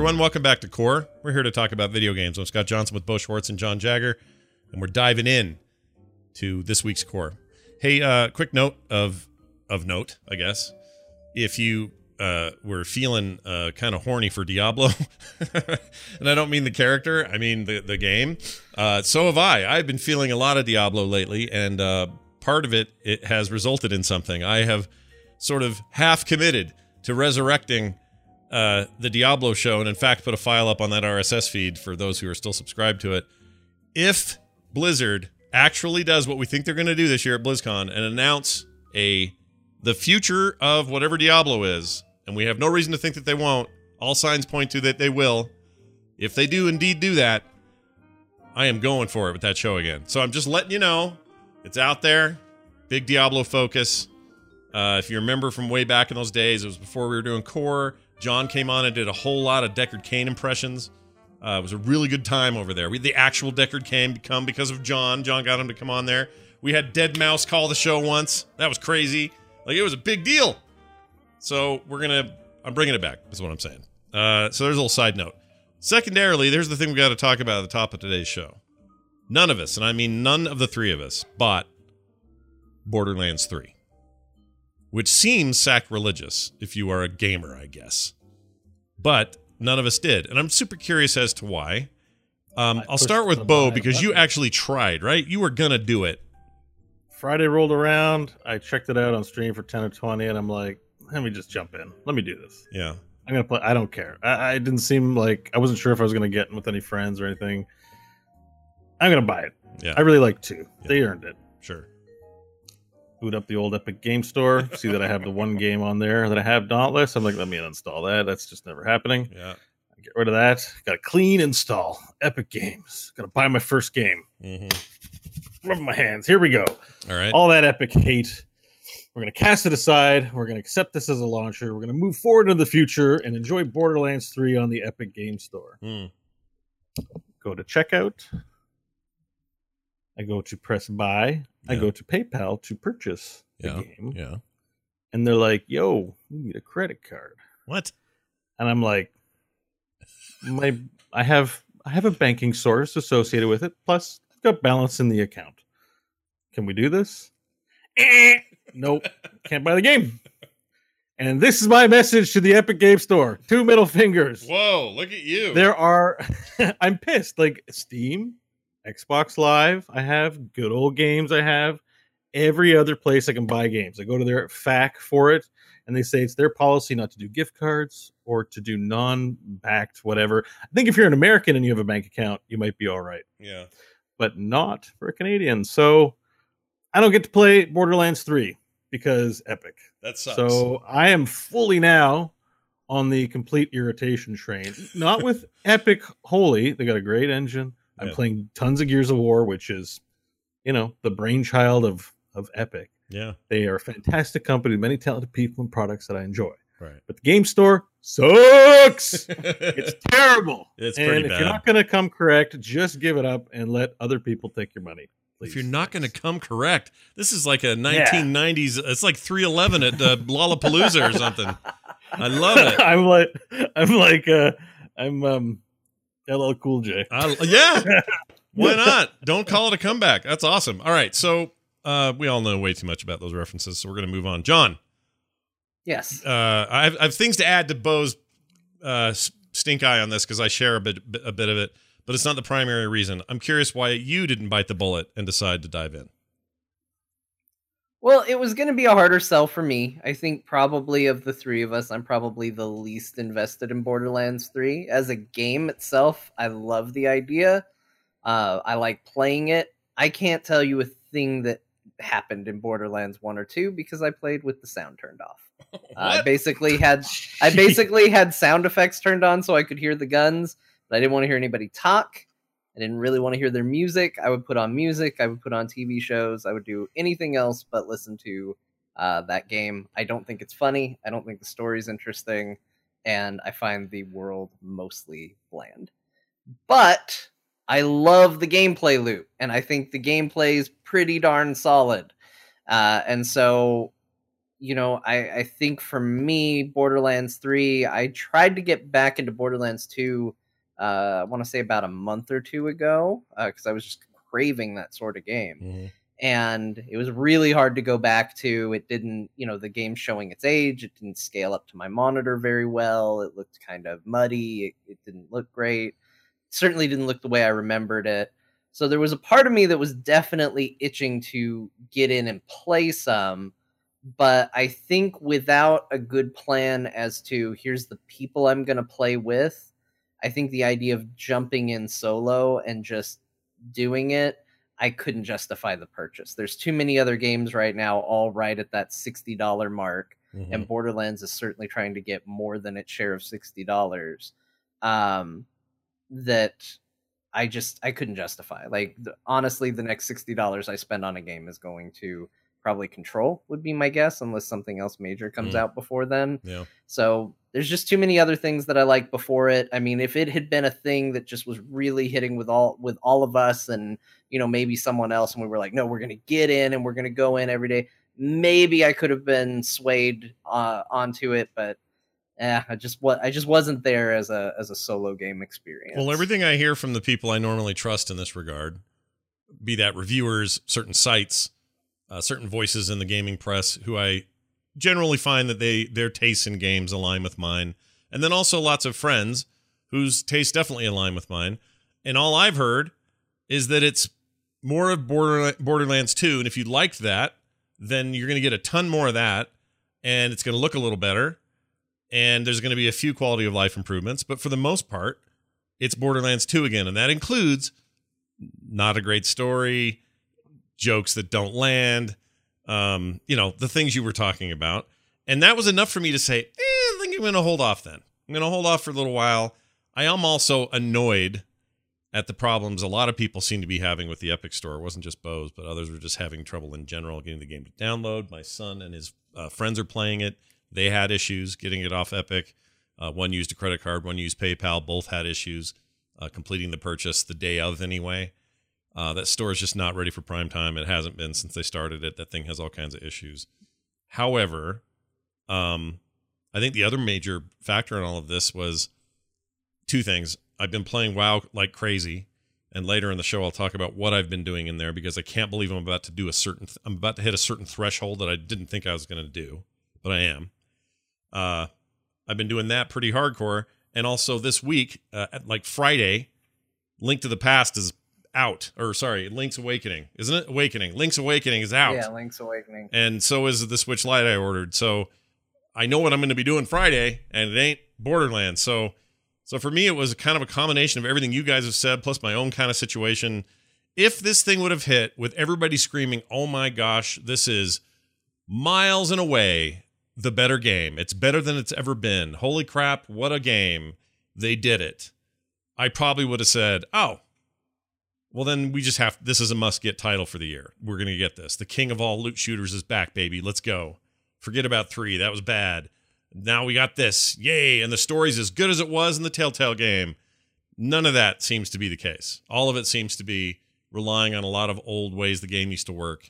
everyone. Welcome back to Core. We're here to talk about video games. I'm Scott Johnson with Bo Schwartz and John Jagger, and we're diving in to this week's Core. Hey, quick note of note, I guess. If you were feeling kind of horny for Diablo, and I don't mean the character, I mean the game, so have I. I've been feeling a lot of Diablo lately, and part of it has resulted in something. I have sort of half committed to resurrecting the Diablo show, and in fact put a file up on that RSS feed for those who are still subscribed to it. If Blizzard actually does what we think they're going to do this year at BlizzCon and announce the future of whatever Diablo is, and we have no reason to think that they won't, all signs point to that they will. If they do indeed do that, I am going for it with that show again. So I'm just letting you know, it's out there. Big Diablo focus. If you remember from way back in those days, it was before we were doing Core. John came on and did a whole lot of Deckard Cain impressions. It was a really good time over there. We had the actual Deckard Cain come because of John. John got him to come on there. We had Dead Mouse call the show once. That was crazy. Like, it was a big deal. So I'm bringing it back, is what I'm saying. So there's a little side note. Secondarily, there's the thing we got to talk about at the top of today's show. None of us, and I mean none of the three of us, bought Borderlands 3. Which seems sacrilegious if you are a gamer, I guess. But none of us did. And I'm super curious as to why. I'll start with Bo, because you actually tried, right? You were going to do it. Friday rolled around. I checked it out on stream for 10 or 20, and I'm like, let me just jump in. Let me do this. Yeah. I'm going to play. I don't care. I didn't seem like, I wasn't sure if I was going to get in with any friends or anything. I'm going to buy it. Yeah. I really like 2. Yeah. They earned it. Sure. Boot up the old Epic Game Store. See that I have the one game on there that I have, Dauntless. I'm like, let me uninstall that. That's just never happening. Yeah. Get rid of that. Got to clean install Epic Games. Got to buy my first game. Mm-hmm. Rubbing my hands. Here we go. All right. All that Epic hate. We're going to cast it aside. We're going to accept this as a launcher. We're going to move forward into the future and enjoy Borderlands 3 on the Epic Game Store. Go to checkout. I go to press buy. I go to PayPal to purchase the game. Yeah. And they're like, yo, you need a credit card. What? And I'm like, I have a banking source associated with it. Plus, I've got balance in the account. Can we do this? Nope. Can't buy the game. And this is my message to the Epic Game Store. 2 middle fingers. Whoa, look at you. There are... I'm pissed. Like, Steam, Xbox Live, I have good old games. I have every other place I can buy games. I go to their FAQ for it, and they say it's their policy not to do gift cards or to do non-backed whatever. I think if you're an American and you have a bank account, you might be all right. Yeah. But not for a Canadian. So I don't get to play Borderlands 3 because Epic. That sucks. So I am fully now on the complete irritation train. Not with Epic wholly. They got a great engine. I'm playing tons of Gears of War, which is, the brainchild of Epic. Yeah. They are a fantastic company, many talented people and products that I enjoy. Right. But the game store sucks. It's terrible. It's pretty bad. bad. If you're not going to come correct, just give it up and let other people take your money. Please. If you're not going to come correct, this is like a 1990s. It's like 311 at Lollapalooza or something. I love it. I'm LL Cool J. Yeah. Why not? Don't call it a comeback. That's awesome. All right. So we all know way too much about those references, so we're going to move on. John. Yes. I have things to add to Bo's stink eye on this because I share a bit of it, but it's not the primary reason. I'm curious why you didn't bite the bullet and decide to dive in. Well, it was going to be a harder sell for me. I think probably of the three of us, I'm probably the least invested in Borderlands 3. As a game itself, I love the idea. I like playing it. I can't tell you a thing that happened in Borderlands 1 or 2 because I played with the sound turned off. I basically had sound effects turned on so I could hear the guns, but I didn't want to hear anybody talk. I didn't really want to hear their music. I would put on music. I would put on TV shows. I would do anything else but listen to that game. I don't think it's funny. I don't think the story's interesting. And I find the world mostly bland. But I love the gameplay loop. And I think the gameplay is pretty darn solid. And so, I think for me, Borderlands 3, I tried to get back into Borderlands 2, I want to say about a month or two ago, because I was just craving that sort of game. Mm-hmm. And it was really hard to go back to. It didn't, the game showing its age, it didn't scale up to my monitor very well. It looked kind of muddy. It didn't look great. It certainly didn't look the way I remembered it. So there was a part of me that was definitely itching to get in and play some. But I think without a good plan as to here's the people I'm going to play with, I think the idea of jumping in solo and just doing it, I couldn't justify the purchase. There's too many other games right now, all right at that $60 mark. Mm-hmm. And Borderlands is certainly trying to get more than its share of $60. That I couldn't justify. Like, honestly, the next $60 I spend on a game is going to probably Control, would be my guess, unless something else major comes out before then. Yeah. So there's just too many other things that I like before it. I mean, if it had been a thing that just was really hitting with all of us and, maybe someone else, and we were like, no, we're going to get in and we're going to go in every day, maybe I could have been swayed onto it, but I just wasn't there as a solo game experience. Well, everything I hear from the people I normally trust in this regard, be that reviewers, certain sites, certain voices in the gaming press, who I generally find that their tastes in games align with mine, and then also lots of friends whose tastes definitely align with mine. And all I've heard is that it's more of Borderlands 2, and if you liked that, then you're going to get a ton more of that, and it's going to look a little better, and there's going to be a few quality of life improvements, but for the most part, it's Borderlands 2 again, and that includes not a great story, jokes that don't land, the things you were talking about. And that was enough for me to say, I think I'm going to hold off then. I'm going to hold off for a little while. I am also annoyed at the problems a lot of people seem to be having with the Epic Store. It wasn't just Bose, but others were just having trouble in general getting the game to download. My son and his friends are playing it. They had issues getting it off Epic. One used a credit card, one used PayPal. Both had issues completing the purchase the day of anyway. That store is just not ready for prime time. It hasn't been since they started it. That thing has all kinds of issues. However, I think the other major factor in all of this was two things. I've been playing WoW like crazy, and later in the show I'll talk about what I've been doing in there, because I can't believe I'm about to hit a certain threshold that I didn't think I was going to do, but I am. I've been doing that pretty hardcore, and also this week, like Friday, Link to the Past is out, or sorry, Link's Awakening, isn't it? Link's Awakening is out. Yeah, Link's Awakening. And so is the Switch Lite I ordered. So I know what I'm going to be doing Friday, and it ain't Borderlands. So for me, it was kind of a combination of everything you guys have said, plus my own kind of situation. If this thing would have hit with everybody screaming, oh my gosh, this is miles and away the better game. It's better than it's ever been. Holy crap, what a game. They did it. I probably would have said, oh, well, then this is a must-get title for the year. We're going to get this. The king of all loot shooters is back, baby. Let's go. Forget about 3. That was bad. Now we got this. Yay. And the story's as good as it was in the Telltale game. None of that seems to be the case. All of it seems to be relying on a lot of old ways the game used to work.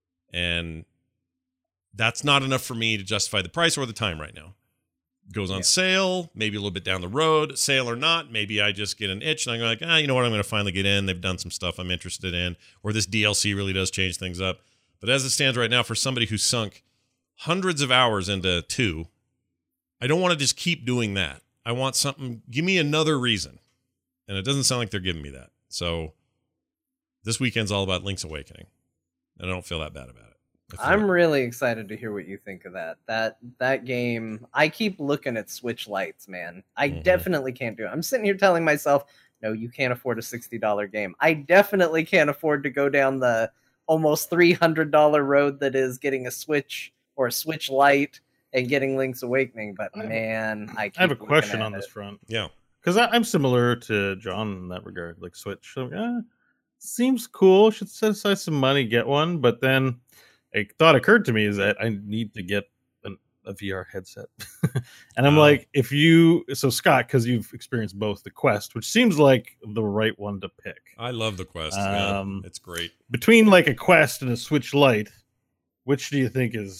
And that's not enough for me to justify the price or the time right now. Goes on sale, maybe a little bit down the road, sale or not. Maybe I just get an itch and I'm like, you know what? I'm going to finally get in. They've done some stuff I'm interested in, or this DLC really does change things up. But as it stands right now, for somebody who sunk hundreds of hours into 2, I don't want to just keep doing that. I want something, give me another reason. And it doesn't sound like they're giving me that. So this weekend's all about Link's Awakening. And I don't feel that bad about it. I'm really excited to hear what you think of that. That game, I keep looking at Switch Lites, man. I definitely can't do it. I'm sitting here telling myself, no, you can't afford a $60 game. I definitely can't afford to go down the almost $300 road that is getting a Switch or a Switch Lite and getting Link's Awakening. But man, I have a question on this front. Yeah. Because I'm similar to John in that regard. Like Switch, so, seems cool. Should set aside some money, get one. But then a thought occurred to me is that I need to get a VR headset. And I'm like, Scott, because you've experienced both the Quest, which seems like the right one to pick. I love the Quest. Man. It's great. Between like a Quest and a Switch Lite, which do you think is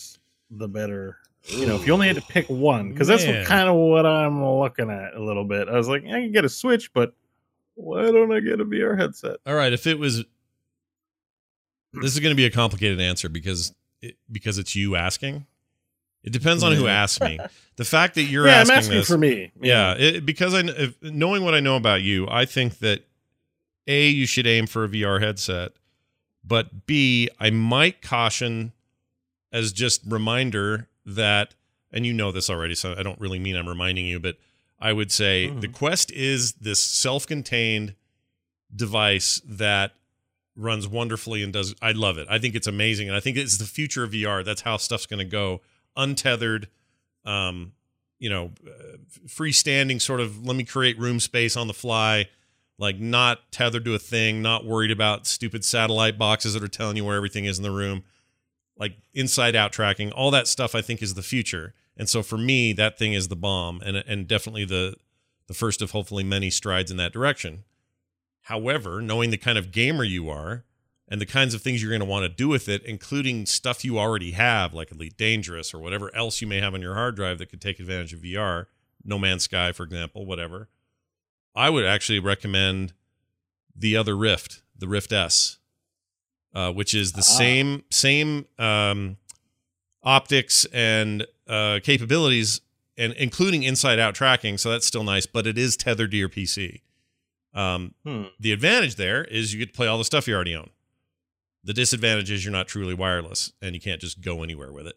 the better. You know, if you only had to pick one, because that's kind of what I'm looking at a little bit. I was like, I can get a Switch, but why don't I get a VR headset? All right, if it was, this is going to be a complicated answer because it's you asking. It depends on who asks me. The fact that you're asking I'm asking this, for me. Because knowing what I know about you, I think that A, you should aim for a VR headset, but B, I might caution as just reminder that, and you know this already, so I don't really mean I'm reminding you, but I would say the Quest is this self-contained device that runs wonderfully and does. I love it. I think it's amazing, and I think it's the future of VR. That's how stuff's going to go, untethered, freestanding sort of. Let me create room space on the fly, like not tethered to a thing, not worried about stupid satellite boxes that are telling you where everything is in the room. Like inside out tracking, all that stuff I think is the future. And so for me, that thing is the bomb and definitely the first of hopefully many strides in that direction. However, knowing the kind of gamer you are and the kinds of things you're going to want to do with it, including stuff you already have, like Elite Dangerous or whatever else you may have on your hard drive that could take advantage of VR, No Man's Sky, for example, whatever, I would actually recommend the other Rift, the Rift S. Which is the same optics and capabilities, and including inside-out tracking. So that's still nice, but it is tethered to your PC. The advantage there is you get to play all the stuff you already own. The disadvantage is you're not truly wireless, and you can't just go anywhere with it.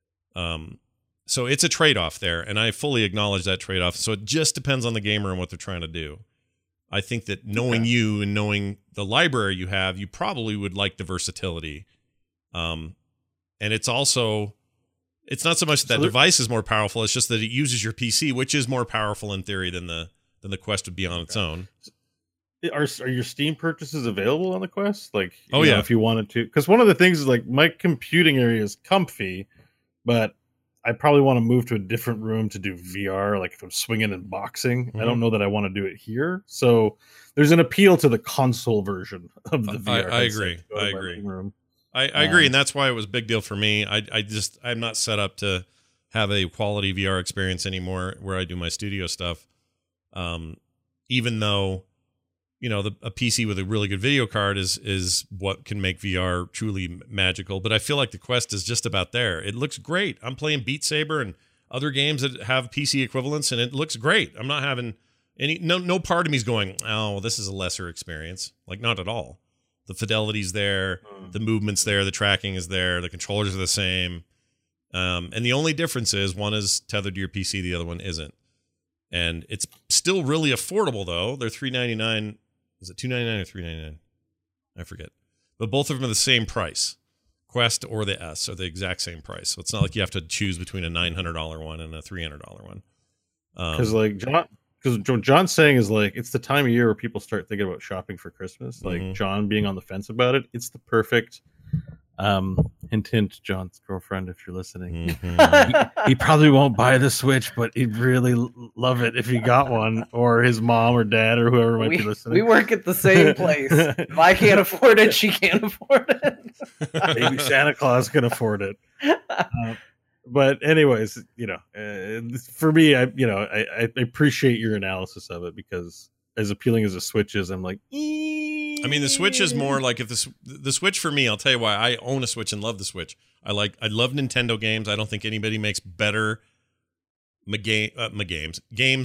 So it's a trade-off there, and I fully acknowledge that trade-off. So it just depends on the gamer and what they're trying to do. I think that knowing you and knowing the library you have, you probably would like the versatility. And it's also, it's not so much that device is more powerful, it's just that it uses your PC, which is more powerful in theory than the Quest would be on its own. Are your Steam purchases available on the Quest? Like, yeah, if you wanted to, because one of the things is like my computing area is comfy, but I probably want to move to a different room to do VR. Like if I'm swinging and boxing, I don't know that I want to do it here. So there's an appeal to the console version of the VR. I agree. I agree. And that's why it was a big deal for me. I'm not set up to have a quality VR experience anymore where I do my studio stuff. Even though, a PC with a really good video card is what can make VR truly magical. But I feel like the Quest is just about there. It looks great. I'm playing Beat Saber and other games that have PC equivalents, and it looks great. I'm not having no part of me is going, oh, this is a lesser experience. Like, not at all. The fidelity's there, the movement's there, the tracking is there, the controllers are the same. And the only difference is one is tethered to your PC, the other one isn't. And it's still really affordable, though. They're $399. Is it $299 or $399? I forget. But both of them are the same price. Quest or the S are the exact same price. So it's not like you have to choose between a $900 one and a $300 one. Because what John's saying is like, it's the time of year where people start thinking about shopping for Christmas. Like John being on the fence about it. It's the perfect hint, John's girlfriend, if you're listening. He probably won't buy the Switch, but he'd really love it if he got one, or his mom or dad or whoever might be listening. We work at the same place. If I can't afford it, she can't afford it. Maybe Santa Claus can afford it. But anyways, for me, I appreciate your analysis of it, because as appealing as a Switch is, I'm like, I mean, the Switch is more like, if the Switch for me, I'll tell you why I own a Switch and love the Switch. I love Nintendo games. I don't think anybody makes better games.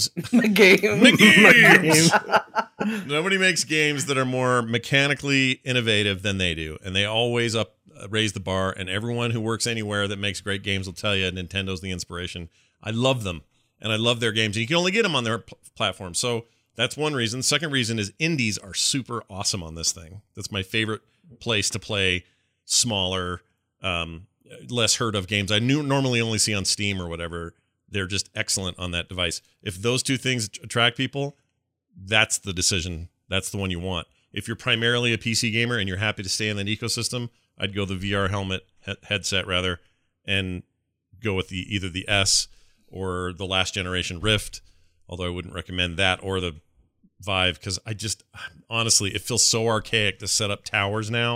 Nobody makes games that are more mechanically innovative than they do, and they always raise the bar. And everyone who works anywhere that makes great games will tell you Nintendo's the inspiration. I love them, and I love their games. And you can only get them on their platform, so that's one reason. Second reason is indies are super awesome on this thing. That's my favorite place to play smaller, less heard of games I normally only see on Steam or whatever. They're just excellent on that device. If those two things attract people, that's the decision. That's the one you want. If you're primarily a PC gamer and you're happy to stay in that ecosystem, I'd go the VR headset rather, and go with either the S or the last generation Rift. Although I wouldn't recommend that or the Vive, because honestly, it feels so archaic to set up towers now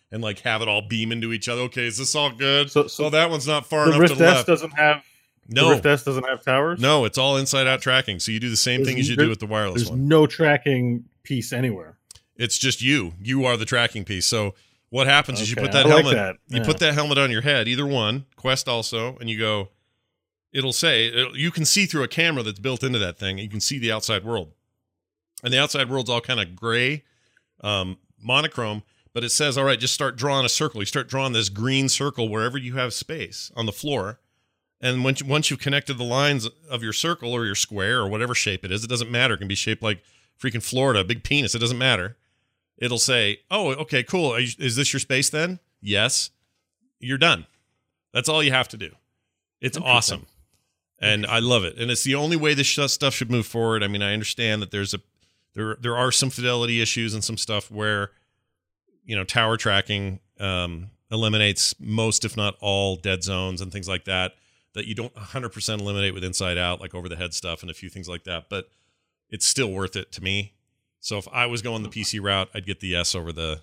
and like have it all beam into each other. Okay, is this all good? So that one's not far the enough Rift to the S left. doesn't have. No. The Rift S doesn't have towers. No, it's all inside out tracking. So you do the same thing as you do with the wireless There's one. no tracking piece anywhere. It's just you. You are the tracking piece. So what happens is you put I that like helmet. that. You put that helmet on your head, either one. Quest also, and you go. It'll say you can see through a camera that's built into that thing. You can see the outside world, and the outside world's all kind of gray, monochrome. But it says, all right, just start drawing a circle. You start drawing this green circle wherever you have space on the floor. And once you've connected the lines of your circle or your square or whatever shape it is, it doesn't matter. It can be shaped like freaking Florida, a big penis. It doesn't matter. It'll say, oh, okay, cool. Is this your space then? Yes. You're done. That's all you have to do. It's awesome. And I love it. And it's the only way this stuff should move forward. I mean, I understand that there are some fidelity issues and some stuff where, tower tracking eliminates most, if not all, dead zones and things like that you don't 100% eliminate with inside out, like over the head stuff and a few things like that. But it's still worth it to me. So if I was going the PC route, I'd get the S over the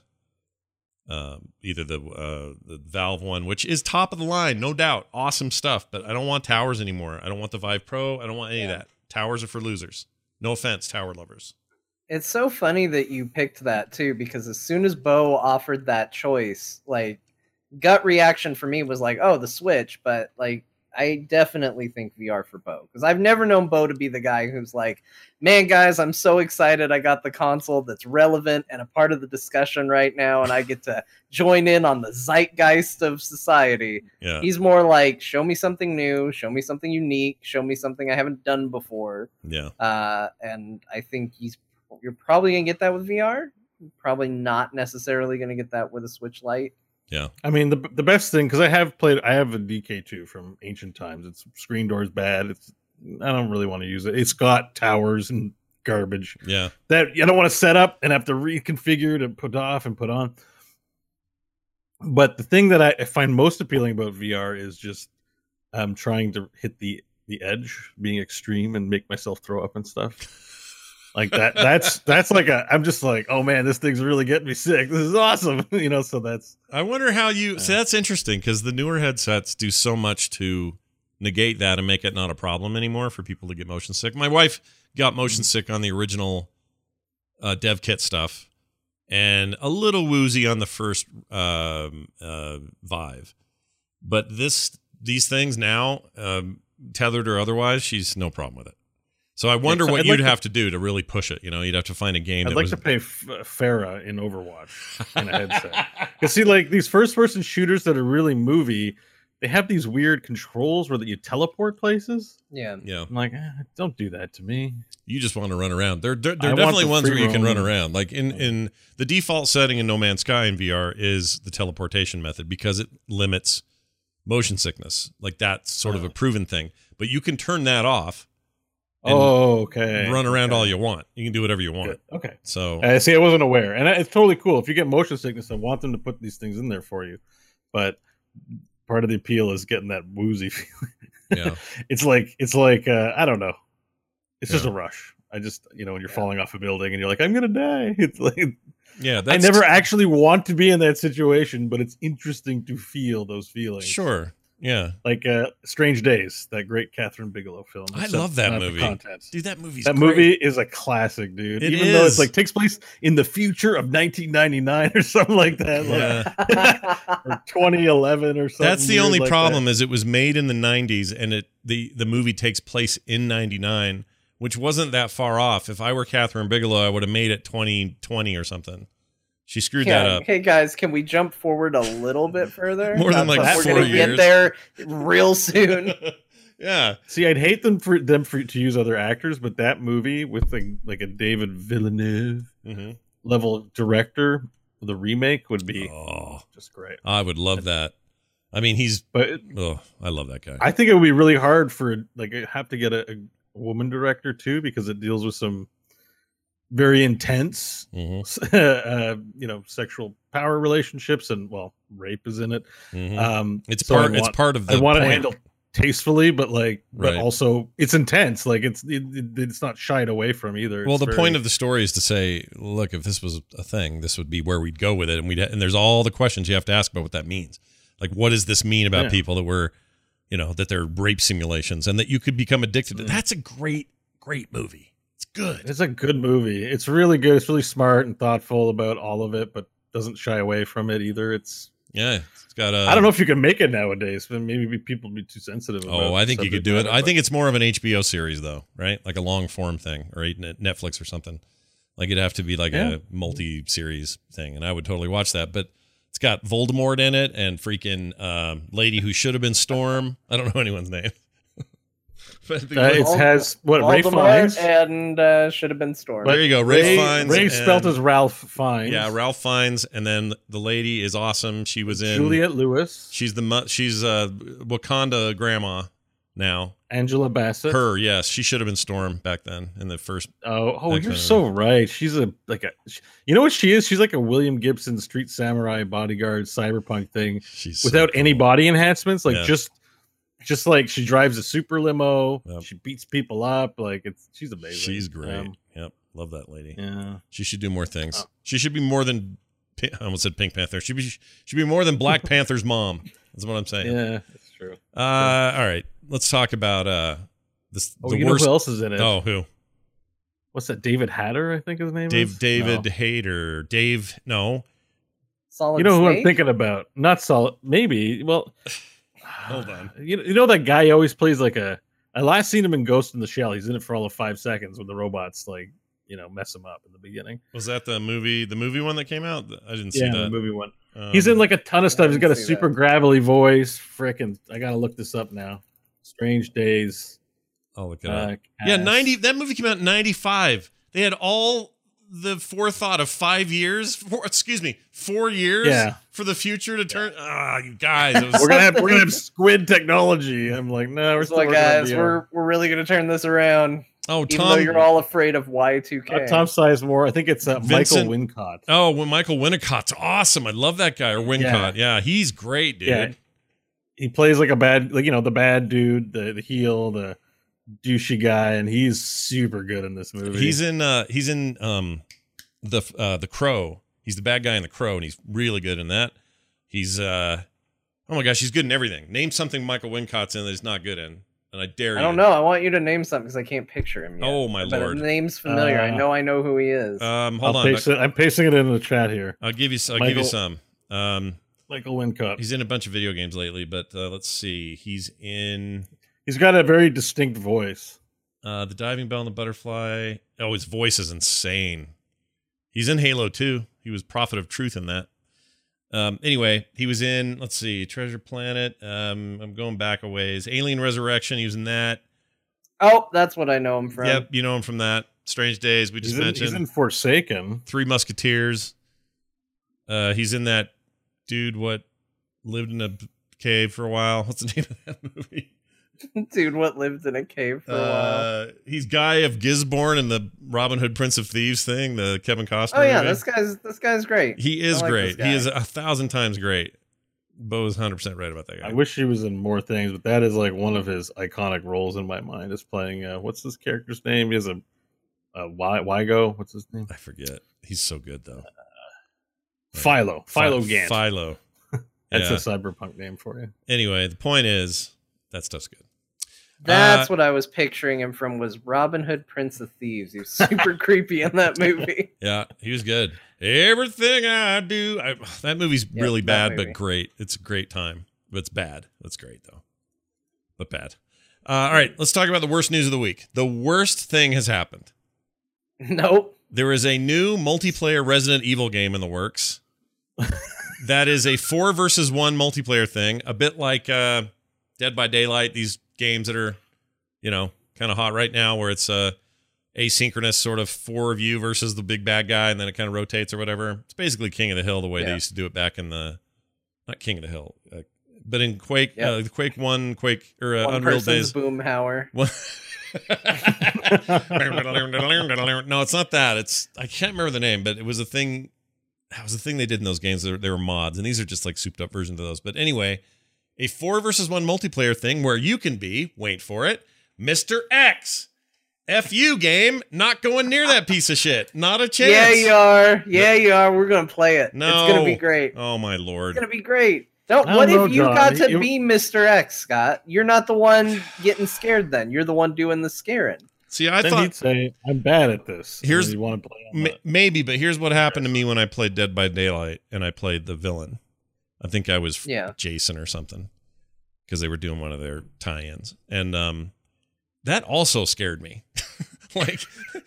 either the Valve one, which is top of the line, no doubt, awesome stuff. But I don't want towers anymore. I don't want the Vive Pro. I don't want any of that. Towers are for losers. No offense, tower lovers. It's so funny that you picked that too, because as soon as Bo offered that choice, like gut reaction for me was like, oh, the Switch, but like I definitely think VR for Bo, because I've never known Bo to be the guy who's like, man, guys, I'm so excited I got the console that's relevant and a part of the discussion right now, and I get to join in on the zeitgeist of society. Yeah. He's more like, show me something new, show me something unique, show me something I haven't done before. Yeah. And I think you're probably going to get that with VR. Probably not necessarily going to get that with a Switch Lite. Yeah. I mean, the best thing, because I have a DK2 from ancient times. Its screen door is bad. I don't really want to use it. It's got towers and garbage. Yeah. That I don't want to set up and have to reconfigure to put off and put on. But the thing that I find most appealing about VR is just trying to hit the edge, being extreme and make myself throw up and stuff. Like that. That's like I'm just like, oh man, this thing's really getting me sick. This is awesome. So that's. I wonder how you. See, that's interesting because the newer headsets do so much to negate that and make it not a problem anymore for people to get motion sick. My wife got motion sick on the original dev kit stuff, and a little woozy on the first Vive. But these things now, tethered or otherwise, she's no problem with it. So I wonder what you'd have to do to really push it. You'd have to find a game. I'd like to play Farah in Overwatch in a headset. Because see, like these first-person shooters that are really movie, they have these weird controls where you teleport places. Yeah. I'm like, don't do that to me. You just want to run around. There are definitely ones where you can run around. Like in the default setting in No Man's Sky in VR is the teleportation method because it limits motion sickness. Like that's sort of a proven thing. But you can turn that off. Okay. Run around all you want. You can do whatever you want. Good. Okay. So see, I wasn't aware, and it's totally cool. If you get motion sickness, I want them to put these things in there for you. But part of the appeal is getting that woozy feeling. Yeah. it's like I don't know. It's just a rush. I just when you're falling off a building and you're like, I'm gonna die. It's like I never actually want to be in that situation, but it's interesting to feel those feelings. Sure. Yeah. Like Strange Days, that great Catherine Bigelow film. I love that movie. Dude, that movie is a classic, dude. Even though it's like takes place in the future of 1999 or something like that. Yeah. Or 2011 or something. That's the only problem is it was made in the 90s and the movie takes place in 99, which wasn't that far off. If I were Catherine Bigelow, I would have made it 2020 or something. She screwed that up. Hey guys, can we jump forward a little bit further? More than like 4 years. We're gonna get there real soon. Yeah. See, I'd hate them to use other actors, but that movie with like a David Villeneuve level director, the remake would be just great. I would love that. I mean, I love that guy. I think it would be really hard for have to get a woman director too, because it deals with some very intense, sexual power relationships, and rape is in it. It's part of the. I want to handle tastefully, but like, but Right. also it's intense. Like it's not shied away from either. Well, It's the point of the story is to say, look, if this was a thing, this would be where we'd go with it, and there's all the questions you have to ask about what that means. Like, what does this mean about people that were, that they're rape simulations and that you could become addicted to? That's a great movie. It's good. It's a good movie. It's really good. It's really smart and thoughtful about all of it, but doesn't shy away from it either. It's got a. I don't know if you can make it nowadays, but maybe people be too sensitive. Oh, I think you could do it. I think it's more of an HBO series, though, right? Like a long form thing, or Netflix or something. Like it'd have to be like a multi-series thing, and I would totally watch that. But it's got Voldemort in it and freaking lady who should have been Storm. I don't know anyone's name. But it has what Ray Voldemort Fiennes and should have been Storm. There you go, Ray Fiennes. Ray spelt as Ralph Fiennes. Yeah, Ralph Fiennes, and then the lady is awesome. She was in Juliette Lewis. She's Wakanda grandma now. Angela Bassett. Her, yes, she should have been Storm back then in the first. You're so right. She's you know what she is? She's like a William Gibson Street Samurai bodyguard cyberpunk thing. She's without any body enhancements, like Yeah. just like she drives a super limo. Yep. She beats people up. Like she's amazing. She's great. Yep, love that lady. Yeah, she should do more things. She should be more than I almost said Pink Panther. She should be more than Black Panther's mom. That's what I'm saying. Yeah, that's true. All right, let's talk about this. The worst. Know who else is in it? Oh, who? What's that? David Hatter, I think his name is. David Hayter. Dave. No. Solid. You know who Snake? I'm thinking about? Not Solid. Maybe. Well, hold on. You know that guy always plays like a. I last seen him in Ghost in the Shell. He's in it for all of 5 seconds when the robots mess him up in the beginning. Was that the movie one that came out? I didn't see that. The movie one. He's in like a ton of stuff. He's got a super gravelly voice. Frickin', I gotta look this up now. Strange Days. I'll look it up. Yeah, 90. That movie came out in 95. They had all the forethought of 4 years. 4 years for the future to turn. You guys, we're gonna have squid technology. I'm like, no, we're still guys, we're really gonna turn this around. Oh, even though you're all afraid of Y2K. Tom Sizemore. I think it's Michael Wincott. Oh, Michael Winnicott's awesome. I love that guy. Or Wincott. Yeah, he's great, dude. Yeah. He plays like a bad, the bad dude, the heel, the douchey guy, and he's super good in this movie. He's in the Crow. He's the bad guy in The Crow, and he's really good in that. He's oh my gosh, he's good in everything. Name something Michael Wincott's in that he's not good in. And I dare you. I don't know. I want you to name something because I can't picture him yet. Oh my lord! The name's familiar. I know who he is. Hold on. I'm pasting it in the chat here. I'll give you some. Michael Wincott. He's in a bunch of video games lately, but let's see. He's got a very distinct voice. The Diving Bell and the Butterfly. Oh, his voice is insane. He's in Halo 2. He was Prophet of Truth in that. Anyway, he was in, let's see, Treasure Planet. I'm going back a ways. Alien Resurrection, he was in that. Oh, that's what I know him from. Yep, you know him from that. Strange Days, we just mentioned. He's in Forsaken. Three Musketeers. He's in that dude what lived in a cave for a while. What's the name of that movie? Dude, what lived in a cave for a while? He's Guy of Gisborne in the Robin Hood Prince of Thieves thing, the Kevin Costner Oh yeah, movie. this guy's great. He is great. He is 1,000 times great. Bo's 100% right about that guy. I wish he was in more things, but that is like one of his iconic roles in my mind. Is playing what's this character's name? He has a Wygo. What's his name? I forget. He's so good though. Philo Gant. Philo. That's a cyberpunk name for you. Anyway, the point is that stuff's good. That's what I was picturing him from was Robin Hood Prince of Thieves. He was super creepy in that movie. Yeah, he was good. Everything I do. That movie's really bad, but great. It's a great time. But it's bad. That's great, though. But bad. All right, let's talk about the worst news of the week. The worst thing has happened. Nope. There is a new multiplayer Resident Evil game in the works. That is a 4 versus 1 multiplayer thing. A bit like Dead by Daylight, these games that are, kind of hot right now, where it's asynchronous sort of 4 of you versus the big bad guy, and then it kind of rotates or whatever. It's basically King of the Hill the way they used to do it back in the, not King of the Hill, but in Quake, Quake 1, Quake, or Unreal Days. Boomhauer. No, it's not that. I can't remember the name, but it was a thing. That was the thing they did in those games. They were mods, and these are just like souped up versions of those. But anyway, a 4 versus 1 multiplayer thing where you can be, wait for it, Mr. X. F you, game. Not going near that piece of shit. Not a chance. Yeah, you are. Yeah, you are. We're going to play it. No. It's going to be great. Oh, my Lord. It's going to be great. What know, if you John. got to be Mr. X, Scott? You're not the one getting scared then. You're the one doing the scaring. See, I then thought he'd say, I'm bad at this. Here's you want to play on that. maybe, but here's what happened to me when I played Dead by Daylight and I played the villain. I think I was Jason or something because they were doing one of their tie-ins, and that also scared me. Like,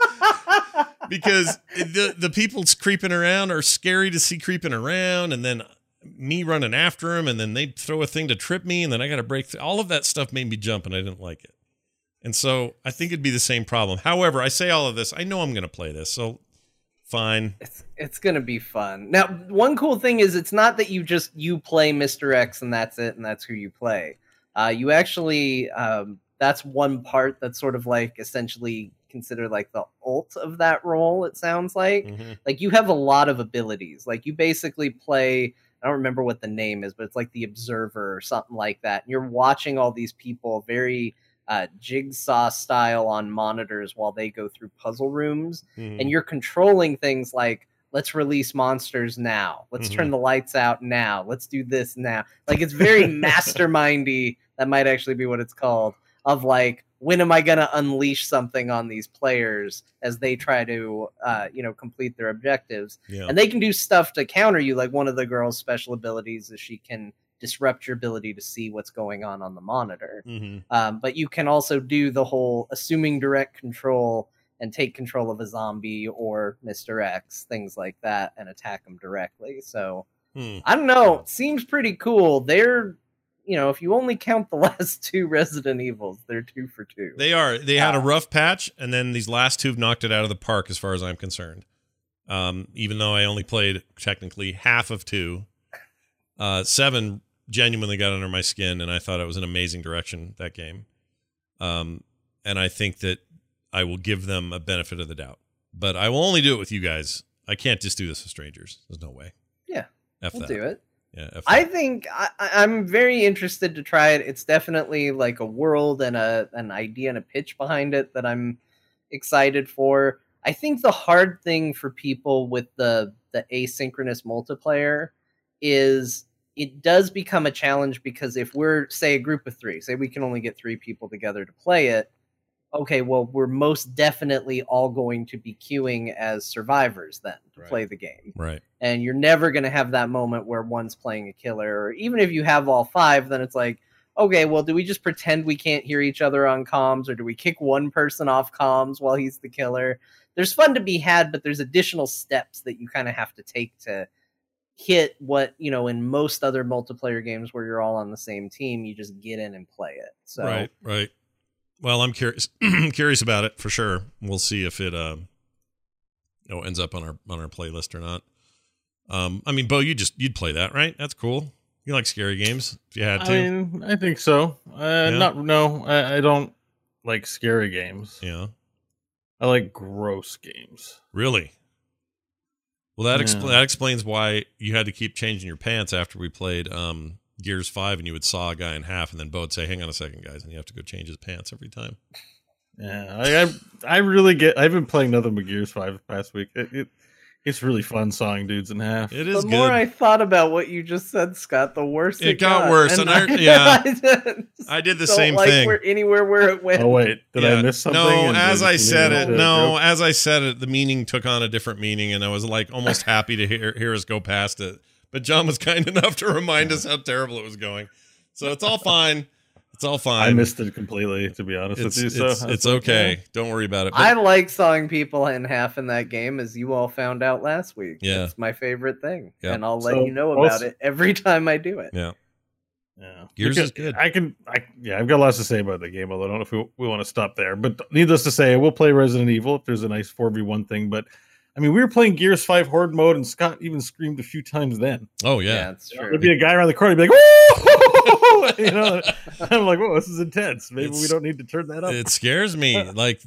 because the people creeping around are scary to see creeping around, and then me running after them, and then they throw a thing to trip me, and then I got to break through. All of that stuff made me jump, and I didn't like it. And so I think it'd be the same problem. However, I say all of this. I know I'm going to play this, so fine. It's going to be fun. Now, one cool thing is it's not that you play Mr. X and that's it, and that's who you play. You actually, that's one part that's sort of like essentially considered like the ult of that role, it sounds like. Mm-hmm. Like you have a lot of abilities. Like you basically play, I don't remember what the name is, but it's like the Observer or something like that. And you're watching all these people very jigsaw style on monitors while they go through puzzle rooms. Mm-hmm. And you're controlling things like, let's release monsters now. Let's turn the lights out now. Let's do this now. Like it's very mastermindy. That might actually be what it's called. Of like, when am I going to unleash something on these players as they try to, complete their objectives? Yeah. And they can do stuff to counter you. Like one of the girl's special abilities is she can disrupt your ability to see what's going on the monitor. Mm-hmm. But you can also do the whole assuming direct control and take control of a zombie or Mr. X, things like that, and attack them directly. So I don't know. It seems pretty cool. They're, if you only count the last 2 Resident Evils, they're 2 for 2. They are. They had a rough patch, and then these last 2 have knocked it out of the park as far as I'm concerned. Even though I only played technically half of 2, 7 genuinely got under my skin, and I thought it was an amazing direction, that game. And I think that I will give them a benefit of the doubt. But I will only do it with you guys. I can't just do this with strangers. There's no way. Yeah, we'll do it. Yeah, I think I'm very interested to try it. It's definitely like a world and an idea and a pitch behind it that I'm excited for. I think the hard thing for people with the asynchronous multiplayer is it does become a challenge because if we're, say, a group of 3, say we can only get 3 people together to play it, okay, well, we're most definitely all going to be queuing as survivors then to play the game. Right. And you're never going to have that moment where one's playing a killer. Or even if you have all 5, then it's like, okay, well, do we just pretend we can't hear each other on comms? Or do we kick one person off comms while he's the killer? There's fun to be had, but there's additional steps that you kind of have to take to hit what, in most other multiplayer games where you're all on the same team, you just get in and play it. So Right. Well, I'm curious curious about it for sure. We'll see if it ends up on our playlist or not. I mean, Bo, you'd play that, right? That's cool. You like scary games if you had to. I mean, I think so. I don't like scary games. Yeah. I like gross games. Really? Well, that explains why you had to keep changing your pants after we played Gears 5 and you would saw a guy in half and then Bo would say, hang on a second, guys, and you have to go change his pants every time. Yeah, I really I've been playing nothing but Gears 5 the past week. It's really fun sawing dudes in half. It is the good. more I thought about what you just said, Scott, the worse it got worse. And I did the same thing. Anywhere where it went. Oh wait, did I miss something? No, as I said it, the meaning took on a different meaning, and I was like almost happy to hear us go past it. But John was kind enough to remind us how terrible it was going. So it's all fine. It's all fine. I missed it completely, to be honest with you. So it's okay. Yeah. Don't worry about it. I like sawing people in half in that game, as you all found out last week. Yeah. It's my favorite thing. Yeah. And I'll let you know about it every time I do it. Yeah. Yeah. Gears is good. I've got lots to say about the game, although I don't know if we want to stop there. But needless to say, we'll play Resident Evil if there's a nice 4v1 thing. But I mean, we were playing Gears 5 Horde mode, and Scott even screamed a few times then. Oh, yeah. Yeah, it's true. There'd be a guy around the corner, he'd be like, whoa! I'm like, whoa, this is intense. Maybe we don't need to turn that up. It scares me. Like,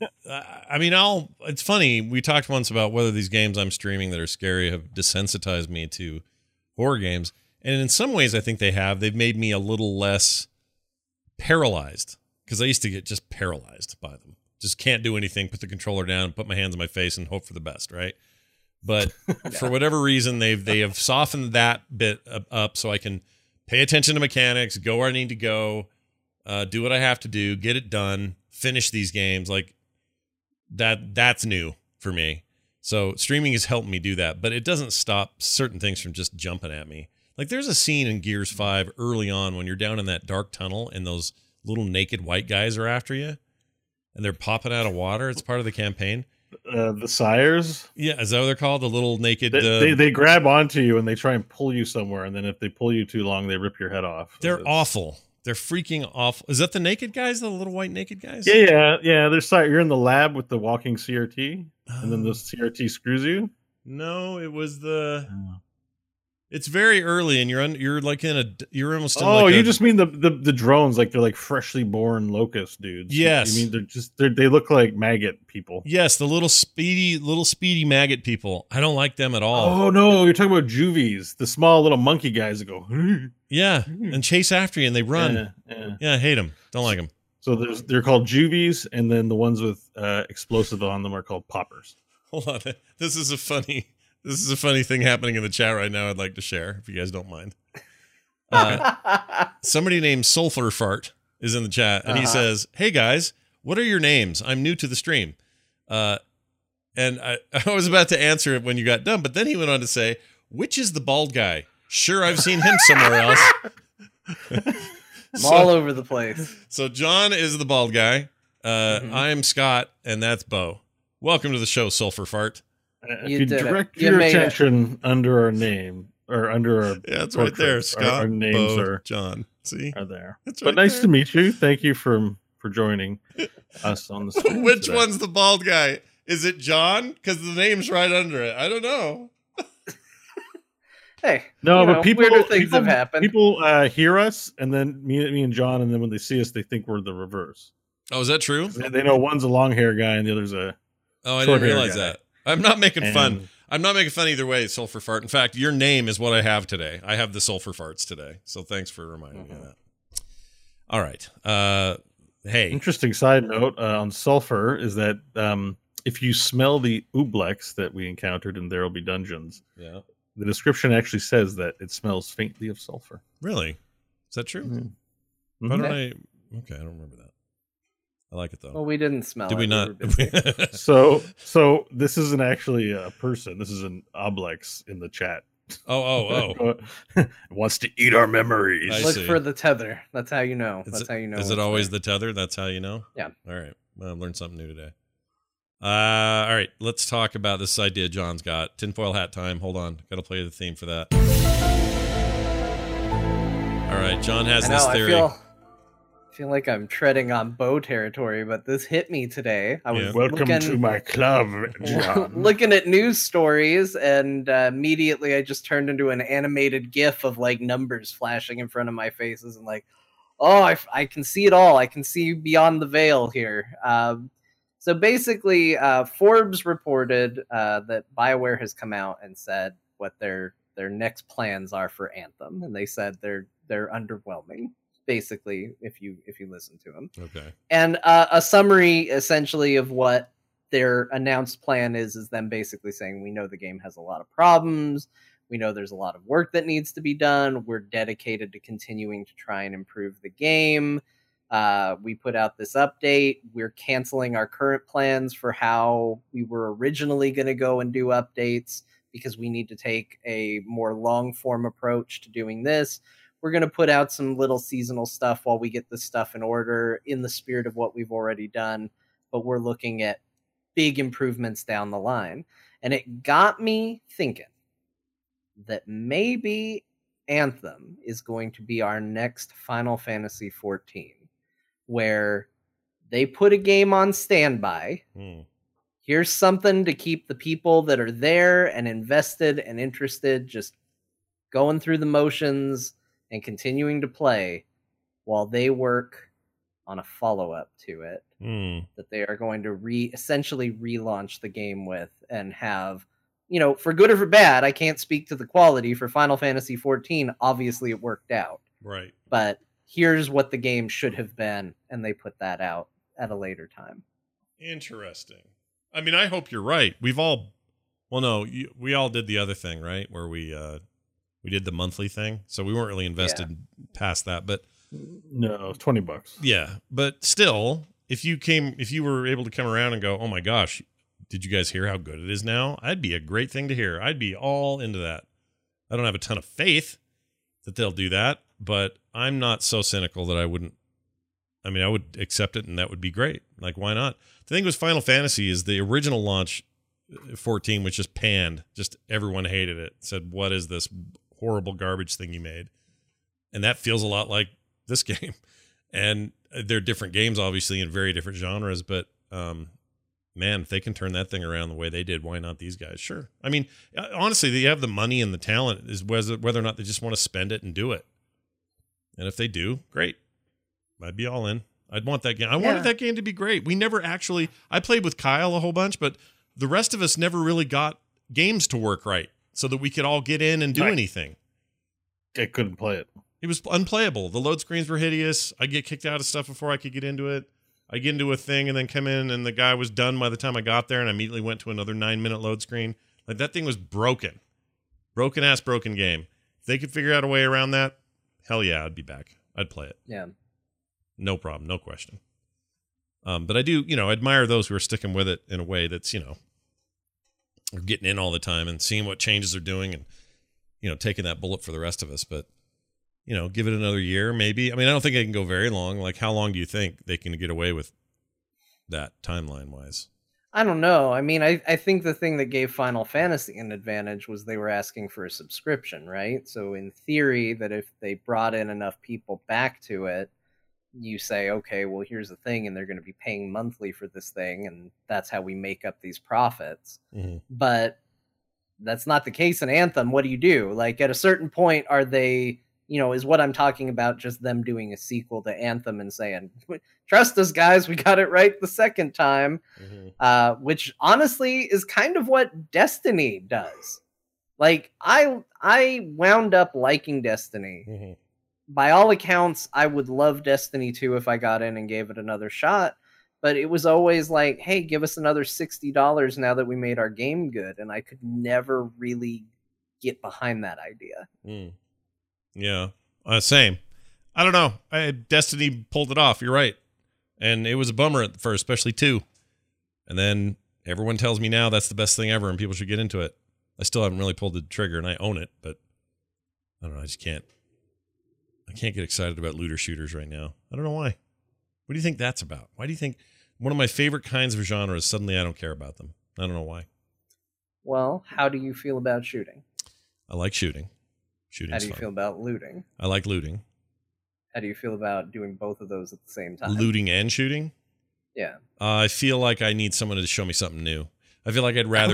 it's funny. We talked once about whether these games I'm streaming that are scary have desensitized me to horror games. And in some ways, I think they have. They've made me a little less paralyzed, because I used to get just paralyzed by them. Just can't do anything, put the controller down, put my hands on my face, and hope for the best, right? But for whatever reason, they have softened that bit up so I can pay attention to mechanics, go where I need to go, do what I have to do, get it done, finish these games. Like that's new for me. So streaming has helped me do that, but it doesn't stop certain things from just jumping at me. Like there's a scene in Gears 5 early on when you're down in that dark tunnel and those little naked white guys are after you and they're popping out of water. It's part of the campaign. The sires. Yeah, is that what they're called? The little naked. They grab onto you and they try and pull you somewhere, and then if they pull you too long, they rip your head off. They're awful. They're freaking awful. Is that the naked guys? The little white naked guys? Yeah. You're in the lab with the walking CRT, and then the CRT screws you. No, it was the. It's very early, and you're like you're almost. In you just mean the drones, like they're like freshly born locust dudes. Yes, you mean they look like maggot people. Yes, the little speedy maggot people. I don't like them at all. Oh no, you're talking about juvies, the small little monkey guys that go. Yeah, and chase after you, and they run. Yeah, I hate them. Don't like them. So they're called juvies, and then the ones with explosive on them are called poppers. Hold on, this is a funny thing happening in the chat right now. I'd like to share, if you guys don't mind. Somebody named Sulfur Fart is in the chat, and he says, "Hey guys, what are your names? I'm new to the stream." And I was about to answer it when you got done, but then he went on to say, "Which is the bald guy? Sure, I've seen him somewhere else." I'm all over the place. So John is the bald guy. I'm Scott, and that's Bo. Welcome to the show, Sulfur Fart. If you direct your attention under our name or under our it's right there. Scott, our names Bo, are John. See, are there. It's but nice to meet you. Thank you for joining us on the stream. Which today. one's the bald guy? Is it John? Because the name's right under it. I don't know. Hey, no, but weirder things have happened. People hear us, and then me and John, and then when they see us, they think we're the reverse. Oh, is that true? They know one's a long hair guy and the other's a. Oh, I didn't realize that. I'm not making fun. I'm not making fun either way, Sulfur Fart. In fact, your name is what I have today. I have the Sulfur Farts today. So thanks for reminding me of that. All right. Hey. Interesting side note on sulfur is that if you smell the ooblex that we encountered in There'll Be Dungeons, the description actually says that it smells faintly of sulfur. Really? Is that true? Mm-hmm. Why don't I don't remember that. I like it though. Well, we didn't smell Did it. we not? So this isn't actually a person. This is an oblex in the chat. Oh. It wants to eat our memories. Look for the tether. That's how you know. That's how you know. Is it always the tether? That's how you know? Yeah. All right. Well, I learned something new today. All right. Let's talk about this idea John's got. Tinfoil hat time. Hold on. Got to play the theme for that. All right. John has this theory. I feel like I'm treading on Bo territory, but this hit me today. I was welcome to my club, John. Looking at news stories, and immediately I just turned into an animated GIF of like numbers flashing in front of my faces, and like, oh, I can see it all. I can see beyond the veil here. So basically, Forbes reported that BioWare has come out and said what their next plans are for Anthem, and they said they're underwhelming. Basically, if you listen to them. Okay. And a summary essentially of what their announced plan is them basically saying, we know the game has a lot of problems. We know there's a lot of work that needs to be done. We're dedicated to continuing to try and improve the game. We put out this update. We're canceling our current plans for how we were originally going to go and do updates because we need to take a more long form approach to doing this. We're going to put out some little seasonal stuff while we get this stuff in order in the spirit of what we've already done. But we're looking at big improvements down the line. And it got me thinking that maybe Anthem is going to be our next Final Fantasy XIV, where they put a game on standby. Here's something to keep the people that are there and invested and interested just going through the motions and continuing to play while they work on a follow-up to it that they are going to essentially relaunch the game with and have, for good or for bad, I can't speak to the quality. For Final Fantasy 14, obviously it worked out. Right. But here's what the game should have been, and they put that out at a later time. Interesting. I mean, I hope you're right. We all did the other thing, right? Where we did the monthly thing. So we weren't really invested past that, but no, $20. Yeah. But still, if you were able to come around and go, oh my gosh, did you guys hear how good it is now? I'd be a great thing to hear. I'd be all into that. I don't have a ton of faith that they'll do that, but I'm not so cynical that I wouldn't. I mean, I would accept it, and that would be great. Like, why not? The thing with Final Fantasy is the original launch 14 was just panned. Just everyone hated it. Said, what is this horrible garbage thing you made? And that feels a lot like this game. And they're different games, obviously, in very different genres, but man, if they can turn that thing around the way they did, why not these guys? Sure. I mean, honestly, they have the money and the talent, is whether or not they just want to spend it and do it. And if they do, great. I'd be all in. I'd want that game. I wanted that game to be great. We never actually, I played with Kyle a whole bunch, but the rest of us never really got games to work right so that we could all get in and do anything. I couldn't play it. It was unplayable. The load screens were hideous. I'd get kicked out of stuff before I could get into it. I get into a thing and then come in and the guy was done by the time I got there, and I immediately went to another 9-minute load screen. Like, that thing was broken. Broken game. If they could figure out a way around that, hell yeah, I'd be back. I'd play it. Yeah. No problem. No question. But I do, admire those who are sticking with it in a way that's, are getting in all the time and seeing what changes they're doing and, taking that bullet for the rest of us. But, give it another year, maybe. I mean, I don't think they can go very long. Like, how long do you think they can get away with that timeline-wise? I don't know. I mean, I think the thing that gave Final Fantasy an advantage was they were asking for a subscription, right? So in theory, that if they brought in enough people back to it, you say, okay, well, here's the thing, and they're going to be paying monthly for this thing, and that's how we make up these profits. Mm-hmm. But that's not the case in Anthem. What do you do? Like, at a certain point, are they... is what I'm talking about just them doing a sequel to Anthem and saying, trust us, guys, we got it right the second time, which honestly is kind of what Destiny does. Like, I wound up liking Destiny. Mm-hmm. By all accounts, I would love Destiny 2 if I got in and gave it another shot, but it was always like, hey, give us another $60 now that we made our game good, and I could never really get behind that idea. Mm. Yeah, same. I don't know. Destiny pulled it off. You're right. And it was a bummer at first, especially 2. And then everyone tells me now that's the best thing ever and people should get into it. I still haven't really pulled the trigger and I own it, but I don't know. I just can't. I can't get excited about looter shooters right now. I don't know why. What do you think that's about? Why do you think one of my favorite kinds of genres, suddenly I don't care about them? I don't know why. Well, how do you feel about shooting? I like shooting. How do you feel about looting? I like looting. How do you feel about doing both of those at the same time? Looting and shooting? Yeah. I feel like I need someone to show me something new. I feel like I'd rather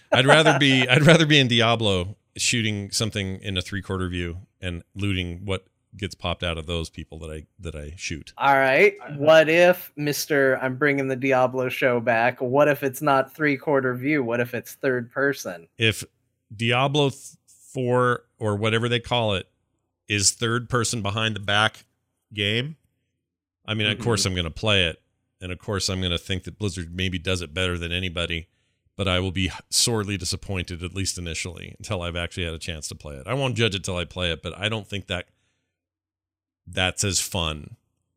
be in Diablo shooting something in a 3/4 view and looting what gets popped out of those people that I shoot. All right. What if, I'm bringing the Diablo show back, what if it's not 3/4 view? What if it's third person? If Diablo 4 or whatever they call it is third person behind the back game, I mean, of course I'm going to play it. And of course I'm going to think that Blizzard maybe does it better than anybody, but I will be sorely disappointed, at least initially, until I've actually had a chance to play it. I won't judge it till I play it, but I don't think that's as fun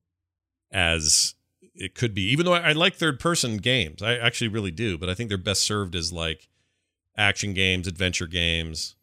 as it could be. Even though I like third person games, I actually really do, but I think they're best served as like action games, adventure games,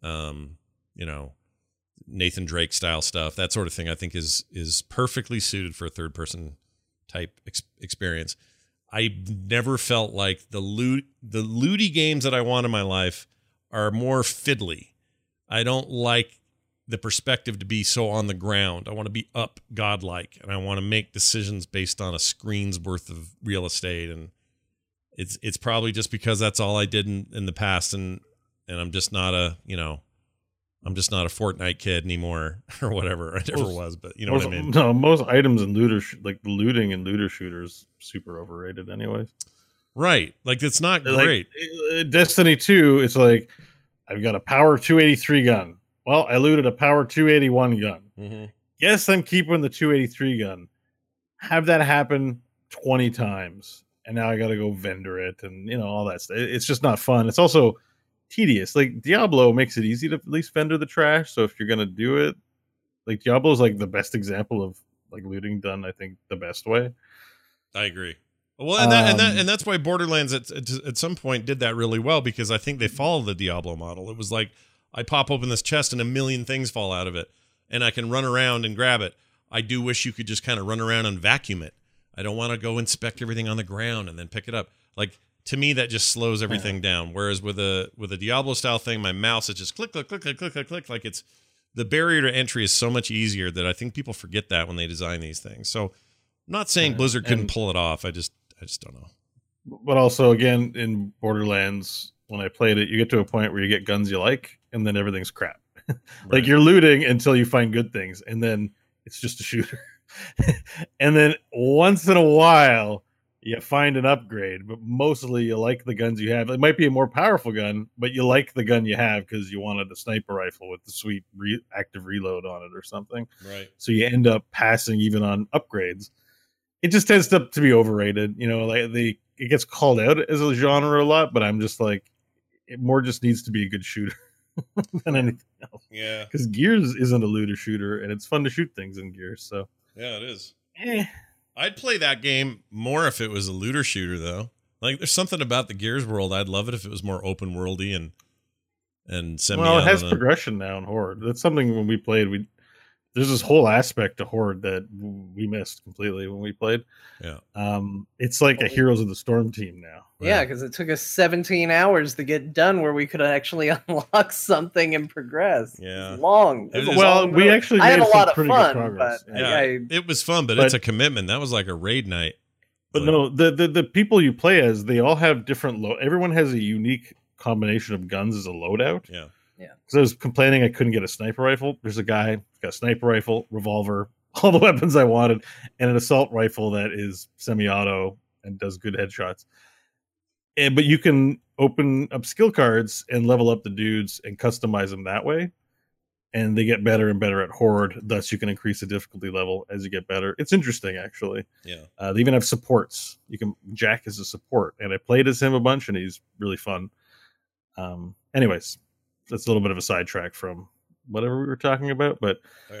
Nathan Drake style stuff, that sort of thing. I think is perfectly suited for a third person type experience. I never felt like the looty games that I want in my life are more fiddly. I don't like the perspective to be so on the ground. I want to be up godlike, and I want to make decisions based on a screen's worth of real estate. And it's probably just because that's all I did in the past, and I'm just not a Fortnite kid anymore, or whatever I never was. But you know what I mean? No, most items in like the looting and looter shooters super overrated anyways. Right. Like, it's not Like, great. Destiny 2, it's like, I've got a power 283 gun. Well, I looted a power 281 gun. Mm-hmm. Yes, I'm keeping the 283 gun. Have that happen 20 times. And now I got to go vendor it and, all that stuff. It's just not fun. It's also tedious. Like, Diablo makes it easy to at least vendor the trash. So if you're going to do it, like, Diablo is like the best example of like looting done, I think, the best way. I agree. Well, and that's why Borderlands at some point did that really well, because I think they followed the Diablo model. It was like, I pop open this chest and a million things fall out of it, and I can run around and grab it. I do wish you could just kind of run around and vacuum it. I don't want to go inspect everything on the ground and then pick it up. Like, to me, that just slows everything down. Whereas with a Diablo style thing, my mouse is just click, click, click, click, click, click, click. Like, it's the barrier to entry is so much easier that I think people forget that when they design these things. So, I'm not saying Blizzard couldn't pull it off. I just don't know. But also, again, in Borderlands, when I played it, you get to a point where you get guns you like, and then everything's crap. Like, you're looting until you find good things, and then it's just a shooter. And then once in a while, you find an upgrade, but mostly you like the guns you have. It might be a more powerful gun, but you like the gun you have because you wanted a sniper rifle with the sweet active reload on it or something. Right. So you end up passing even on upgrades. It just tends to be overrated. Like it gets called out as a genre a lot, but I'm just like, it more just needs to be a good shooter than anything else. Yeah. Because Gears isn't a looter shooter, and it's fun to shoot things in Gears. So yeah, it is. Eh. I'd play that game more if it was a looter shooter, though. Like, there's something about the Gears world. I'd love it if it was more open worldy and semi. Well, it has progression now in Horde. That's something when we played. There's this whole aspect to Horde that we missed completely when we played. Yeah. It's like a Heroes of the Storm team now. Yeah, because it took us 17 hours to get done where we could actually unlock something and progress. Yeah. It's long. We actually made I had a lot of pretty fun, good progress. but it was fun, but it's a commitment. That was like a raid night. But no, the people you play as, they all have different everyone has a unique combination of guns as a loadout. Yeah. Yeah. Because I was complaining I couldn't get a sniper rifle. There's a guy who's got a sniper rifle, revolver, all the weapons I wanted, and an assault rifle that is semi-auto and does good headshots. But you can open up skill cards and level up the dudes and customize them that way. And they get better and better at Horde. Thus, you can increase the difficulty level as you get better. It's interesting, actually. Yeah. They even have supports. Jack is a support, and I played as him a bunch, and he's really fun. Anyways, that's a little bit of a sidetrack from whatever we were talking about, but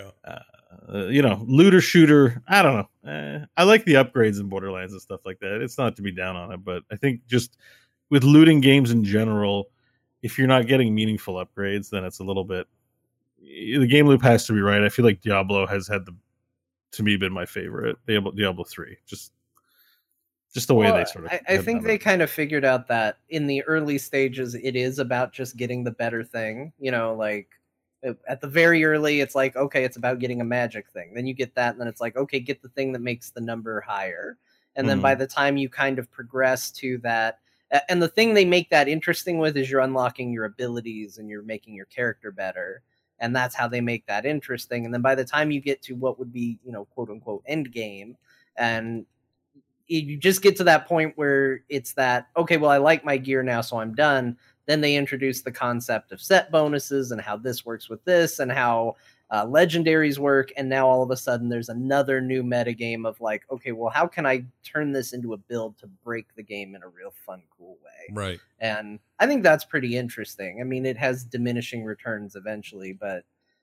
looter shooter, I don't know. I like the upgrades in Borderlands and stuff like that. It's not to be down on it, but I think just with looting games in general, if you're not getting meaningful upgrades, then it's a little bit, the game loop has to be right. I feel like Diablo has had to me, been my favorite. Diablo 3, just the way they sort of. I think they kind of figured out that in the early stages, it is about just getting the better thing. Like at the very early, it's like, okay, it's about getting a magic thing. Then you get that, and then it's like, okay, get the thing that makes the number higher. And then by the time you kind of progress to that, and the thing they make that interesting with is you're unlocking your abilities and you're making your character better. And that's how they make that interesting. And then by the time you get to what would be, quote unquote, end game, and you just get to that point where it's that, okay, well, I like my gear now, so I'm done. Then they introduce the concept of set bonuses and how this works with this and how legendaries work. And now all of a sudden there's another new metagame of like, okay, well, how can I turn this into a build to break the game in a real fun, cool way? Right. And I think that's pretty interesting. I mean, it has diminishing returns eventually, but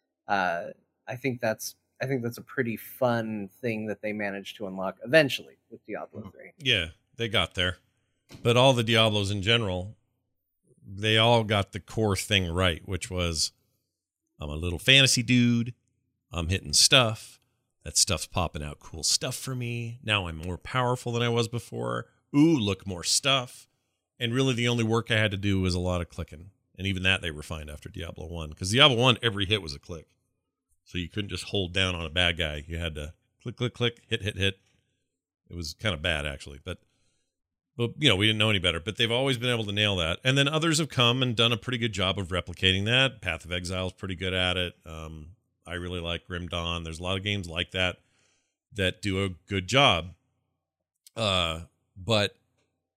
I think that's a pretty fun thing that they managed to unlock eventually with Diablo 3. Yeah, they got there. But all the Diablos in general, they all got the core thing right, which was, I'm a little fantasy dude. I'm hitting stuff. That stuff's popping out cool stuff for me. Now I'm more powerful than I was before. Ooh, look, more stuff. And really the only work I had to do was a lot of clicking. And even that they refined after Diablo 1. Because Diablo 1, every hit was a click. So you couldn't just hold down on a bad guy. You had to click, click, click, hit, hit, hit. It was kind of bad, actually. But we didn't know any better. But they've always been able to nail that. And then others have come and done a pretty good job of replicating that. Path of Exile is pretty good at it. I really like Grim Dawn. There's a lot of games like that do a good job. But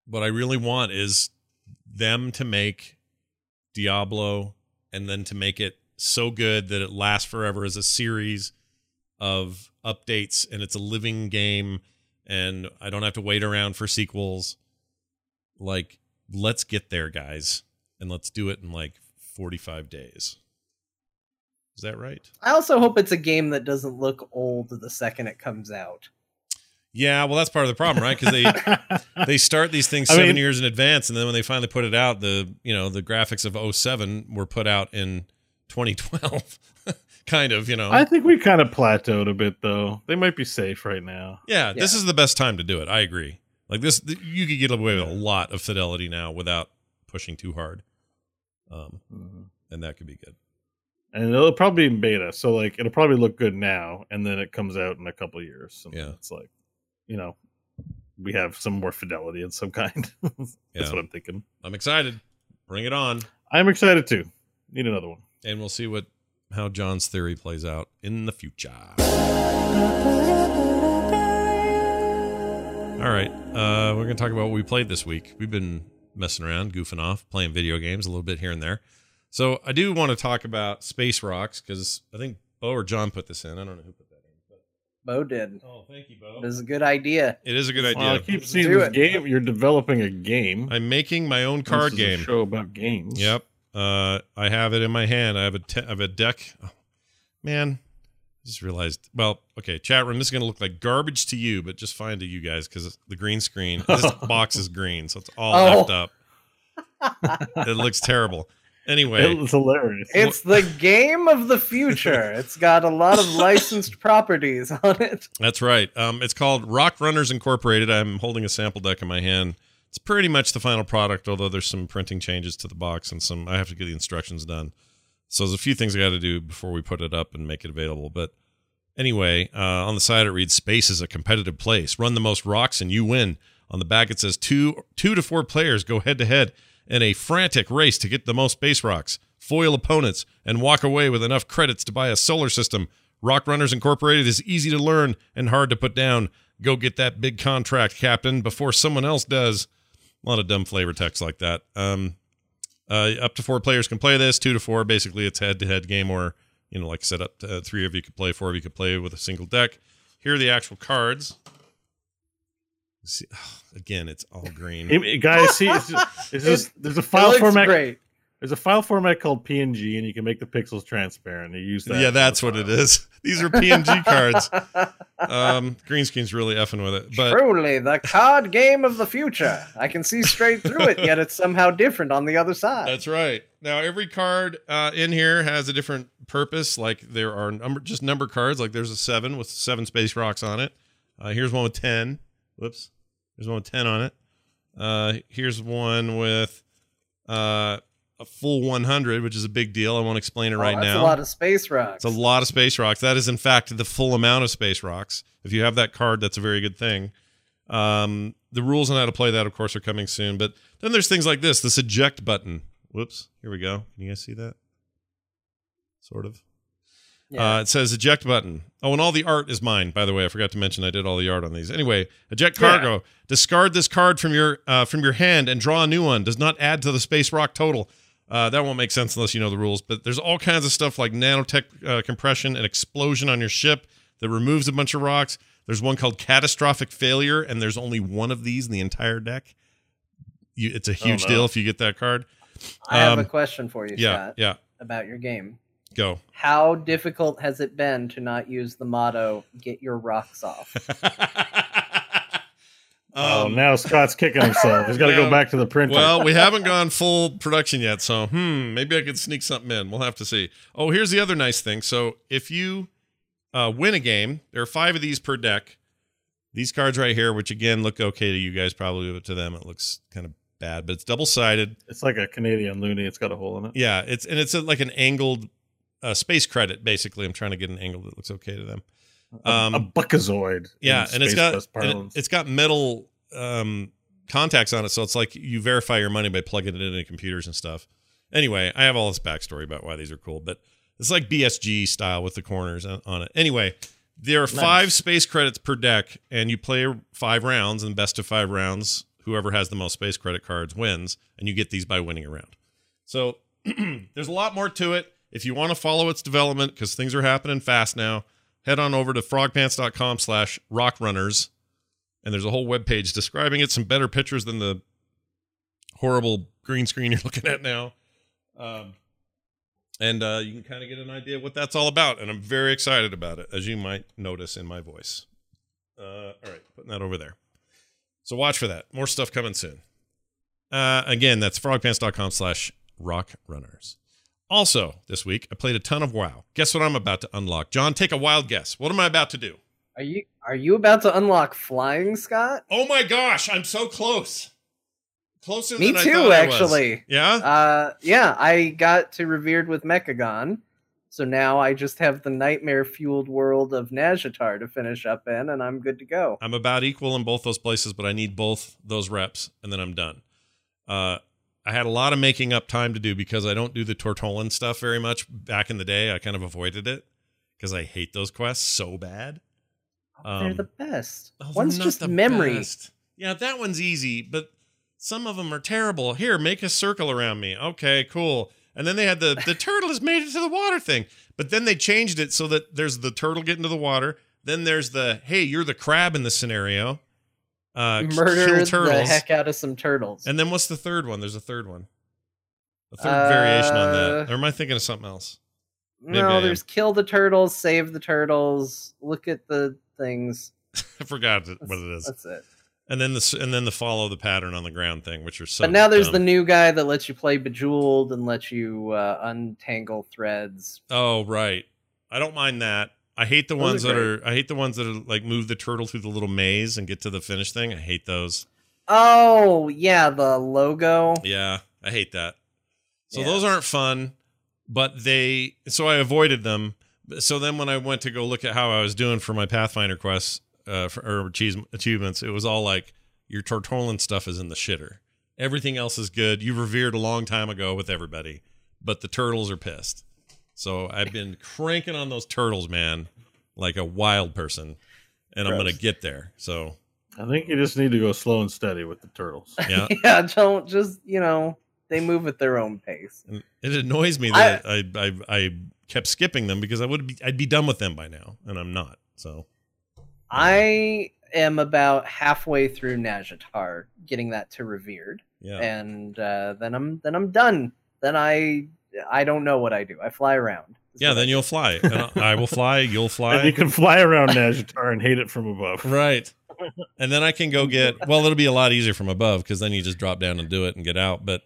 what I really want is them to make Diablo and then to make it so good that it lasts forever as a series of updates and it's a living game and I don't have to wait around for sequels. Like, let's get there, guys, and let's do it in like 45 days. Is that right? I also hope it's a game that doesn't look old the second it comes out. Yeah, well, that's part of the problem, right? Because they start these things 7 years in advance, and then when they finally put it out, the graphics of 07 were put out in 2012. Kind of, I think we kind of plateaued a bit, though. They might be safe right now. Yeah, this is the best time to do it. I agree. Like this, you could get away with a lot of fidelity now without pushing too hard, and that could be good. And it'll probably be in beta, so like it'll probably look good now, and then it comes out in a couple of years. And it's like, we have some more fidelity of some kind. That's what I'm thinking. I'm excited. Bring it on. I'm excited too. Need another one. And we'll see how John's theory plays out in the future. All right. We're going to talk about what we played this week. We've been messing around, goofing off, playing video games a little bit here and there. So I do want to talk about Space Rocks because I think Bo or John put this in. I don't know who put that in. Bo did. Oh, thank you, Bo. It is a good idea. It is a good idea. Well, I keep seeing this game. You're developing a game. I'm making my own card game. A show about games. Yep. I have it in my hand. I have a deck. Oh, man, I just realized. Well, okay, chat room. This is going to look like garbage to you, but just fine to you guys because the green screen. This box is green, so it's all effed up. It looks terrible. Anyway, it's hilarious. It's the game of the future. It's got a lot of licensed properties on it. That's right. It's called Rock Runners Incorporated. I'm holding a sample deck in my hand. It's pretty much the final product, although there's some printing changes to the box and I have to get the instructions done. So there's a few things I got to do before we put it up and make it available. But anyway, on the side it reads, "Space is a competitive place. Run the most rocks and you win." On the back it says, two to four players go head to head in a frantic race to get the most space rocks, foil opponents, and walk away with enough credits to buy a solar system. Rock Runners Incorporated is easy to learn and hard to put down. Go get that big contract, Captain, before someone else does. A lot of dumb flavor text like that. Up to four players can play this. 2 to 4, basically it's head-to-head game, or like I said, up to 3 of you could play, 4 of you could play with a single deck. Here are the actual cards. See, again, it's all green. Hey, guys, see, it's just there's a file format. Great. There's a file format called PNG, and you can make the pixels transparent. You use that. Yeah, that's what it is. These are PNG cards. Green screen's really effing with it. But truly, the card game of the future. I can see straight through it, yet it's somehow different on the other side. That's right. Now, every card in here has a different purpose. Like there are just number cards. Like there's a 7 with 7 space rocks on it. Here's one with 10. Whoops. There's one with 10 on it. Here's one with a full 100, which is a big deal. I won't explain it right now. That's a lot of space rocks. It's a lot of space rocks. That is, in fact, the full amount of space rocks. If you have that card, that's a very good thing. The rules on how to play that, of course, are coming soon. But then there's things like this eject button. Whoops. Here we go. Can you guys see that? Sort of. Yeah. It says eject button. Oh, and all the art is mine, by the way. I forgot to mention I did all the art on these. Anyway, eject cargo. Yeah. Discard this card from your hand and draw a new one. Does not add to the space rock total. That won't make sense unless you know the rules. But there's all kinds of stuff like nanotech compression and explosion on your ship that removes a bunch of rocks. There's one called catastrophic failure, and there's only one of these in the entire deck. It's a huge deal if you get that card. I have a question for you, Scott. Yeah. About your game. Go. How difficult has it been to not use the motto, "Get your rocks off"? Now Scott's kicking himself. He's got to go back to the printer. Well, we haven't gone full production yet, so maybe I could sneak something in. We'll have to see. Oh, here's the other nice thing. So if you win a game, there are 5 of these per deck. These cards right here, which again look okay to you guys, probably, but to them it looks kind of bad. But it's double-sided. It's like a Canadian loonie. It's got a hole in it. Yeah, it's like an angled space credit, basically. I'm trying to get an angle that looks okay to them. A buckazoid. Yeah, and it's got metal contacts on it, so it's like you verify your money by plugging it into computers and stuff. Anyway, I have all this backstory about why these are cool, but it's like BSG style with the corners on it. Anyway, there are 5 space credits per deck, and you play 5 rounds, and best of 5 rounds whoever has the most space credit cards wins, and you get these by winning a round. So there's a lot more to it. If you want to follow its development, because things are happening fast now, head on over to frogpants.com/rockrunners, and there's a whole webpage describing it, some better pictures than the horrible green screen you're looking at now. And you can kind of get an idea of what that's all about, and I'm very excited about it, as you might notice in my voice. All right, putting that over there. So watch for that. More stuff coming soon. Again, that's frogpants.com/rockrunners. Also, this week, I played a ton of WoW. Guess what I'm about to unlock? John, take a wild guess. What am I about to do? Are you about to unlock flying, Scott? Oh my gosh, I'm so close. Closer Me than too, I thought actually. I was. Yeah? Yeah, I got to Revered with Mechagon, so now I just have the nightmare-fueled world of Nazjatar to finish up in, and I'm good to go. I'm about equal in both those places, but I need both those reps, and then I'm done. I had a lot of making up time to do because I don't do the Tortolan stuff very much. Back in the day, I kind of avoided it because I hate those quests so bad. They're the best. Oh, One's just memory. Best. Yeah, that one's easy, but some of them are terrible. Here, make a circle around me. Okay, cool. And then they had the turtle has made it to the water thing. But then they changed it so that there's the turtle getting to the water. Then there's the, hey, you're the crab in the scenario. Murder the heck out of some turtles. And then what's the third one? There's a third one. A third variation on that. Or am I thinking of something else? Maybe no, there's kill the turtles, save the turtles, look at the things. I forgot what it is. That's it. And then the follow the pattern on the ground thing, which are so. But now there's dumb. the new guy that lets you play Bejeweled and lets you untangle threads. Oh right, I don't mind that. I hate the ones that are. I hate the ones that are like move the turtle through the little maze and get to the finish thing. I hate those. Oh yeah, the logo. Yeah, I hate that. So those aren't fun, but so I avoided them. So then when I went to go look at how I was doing for my Pathfinder quests or achievements, it was all like your Tortolan stuff is in the shitter. Everything else is good. You revered a long time ago with everybody, but the turtles are pissed. So I've been cranking on those turtles, man, like a wild person, and I'm going to get there. So I think you just need to go slow and steady with the turtles. Yeah. Yeah, don't just, they move at their own pace. And it annoys me that I kept skipping them because I'd be done with them by now, and I'm not. So I am about halfway through Nazjatar, getting that to Revered. Yeah. And then I'm done. Then I don't know what I do. I fly around. Yeah, then you'll fly. And I will fly, you'll fly. And you can fly around Nazjatar and hate it from above. Right. And then I can go well, it'll be a lot easier from above because then you just drop down and do it and get out. But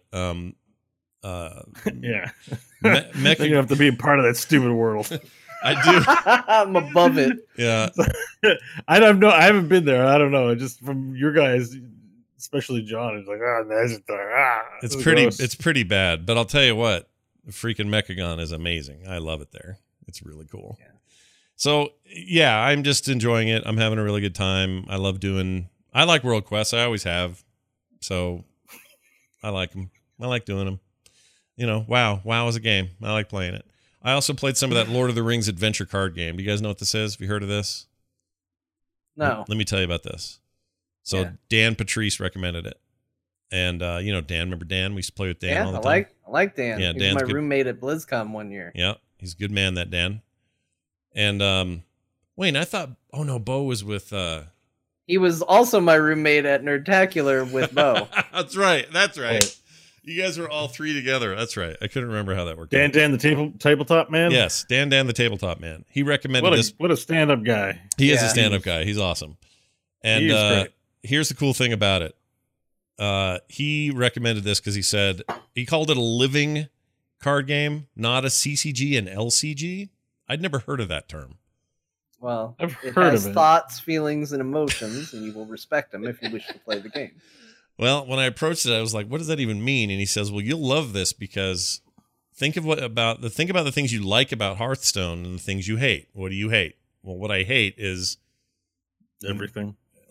yeah. Then you have to be a part of that stupid world. I do. I'm above it. Yeah. I don't know. I haven't been there. I don't know. Just from your guys, especially John, it's like, Nazjatar. It's pretty bad. But I'll tell you what, freaking Mechagon is amazing. I love it there. It's really cool. Yeah. So yeah, I'm just enjoying it. I'm having a really good time. I like World Quests. I always have. So I like them. I like doing them. WoW is a game. I like playing it. I also played some of that Lord of the Rings adventure card game. Do you guys know what this is? Have you heard of this? No. Let me tell you about this. So Dan Patrice recommended it. And Dan, remember Dan? We used to play with Dan all the time. I like Dan. Yeah, he Dan's was my good. roommate at BlizzCon one year. Yeah, he's a good man, that Dan. And Wayne, I thought Bo was with he was also my roommate at Nerdtacular with Bo. That's right. You guys were all three together. That's right. I couldn't remember how that worked. Dan, the tabletop man? Yes, Dan, the tabletop man. He recommended this. What a stand-up guy. He is a stand-up guy. He's awesome. And he is great. Here's the cool thing about it. He recommended this because he called it a living card game, not a CCG and LCG. I'd never heard of that term. Well, I've it heard has of it. thoughts, feelings, and emotions, and you will respect them if you wish to play the game. Well, when I approached it, I was like, what does that even mean? And he says, well, you'll love this because think about the things you like about Hearthstone and the things you hate. What do you hate? Well, what I hate is everything.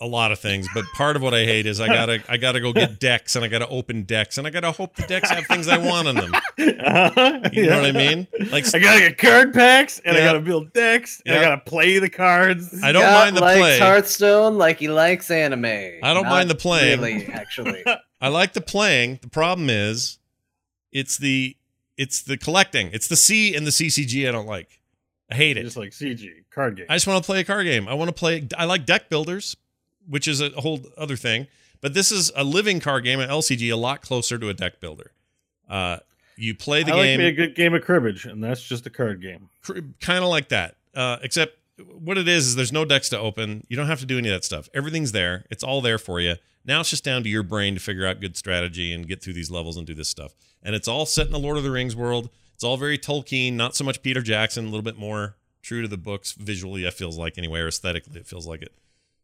a lot of things, but part of what I hate is I gotta go get decks, and I gotta open decks, and I gotta hope the decks have things I want on them. You know what I mean? Like, I gotta get card packs, and I Yeah. gotta build decks, and I Yeah. gotta play the cards. I don't Scott mind the likes play. Hearthstone like he likes anime. I don't Not mind the playing. Really, actually. I like the playing. The problem is, it's the collecting. It's the C and the CCG I don't like. I hate it. Just like CG card game. I just want to play a card game. I like deck builders, which is a whole other thing. But this is a living card game, an LCG, a lot closer to a deck builder. You play the I like game me a good game of cribbage, and that's just a card game. kind of like that. Except what it is there's no decks to open. You don't have to do any of that stuff. Everything's there. It's all there for you. Now it's just down to your brain to figure out good strategy and get through these levels and do this stuff. And it's all set in the Lord of the Rings world. It's all very Tolkien, not so much Peter Jackson, a little bit more true to the books visually, it feels like, anyway, or aesthetically, it feels like it.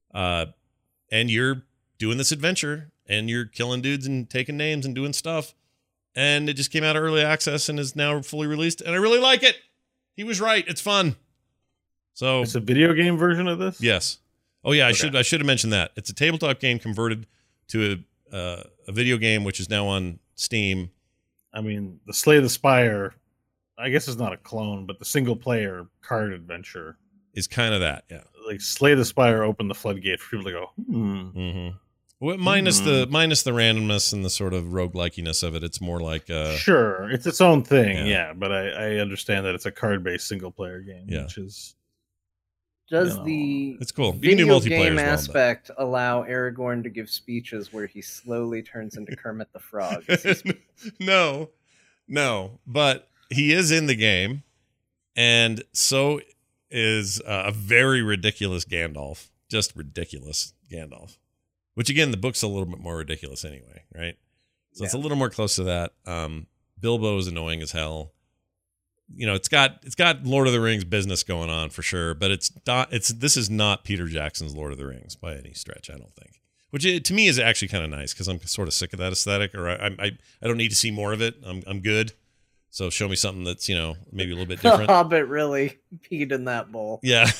And you're doing this adventure, and you're killing dudes and taking names and doing stuff. And it just came out of early access and is now fully released, and I really like it. He was right. It's fun. So It's a video game version of this? yes. Oh yeah, Okay. I should have mentioned that. It's a tabletop game converted to a video game, which is now on Steam. I mean, the Slay the Spire, I guess it's not a clone, but the single player card adventure. Is kind of that, yeah. Like Slay the Spire opened the floodgate for people to go, Mm-hmm. Well, minus the randomness and the sort of roguelikiness of it, it's more like sure, it's its own thing, Yeah. yeah. But I understand that it's a card based single player game, Yeah. which is Does No. the it's cool. You can do video multiplayer game as well, but- aspect allow Aragorn to give speeches where he slowly turns into Kermit the Frog? Is he no, but he is in the game, and so is a very ridiculous Gandalf. Just ridiculous Gandalf. Which again, the book's a little bit more ridiculous anyway, right? So it's a little more close to that. Bilbo is annoying as hell. You know, it's got Lord of the Rings business going on for sure, but this is not Peter Jackson's Lord of the Rings by any stretch, I don't think. Which to me is actually kind of nice because I'm sort of sick of that aesthetic, or I don't need to see more of it. I'm good. So show me something that's, you know, maybe a little bit The different. Hobbit really peed in that bowl. Yeah.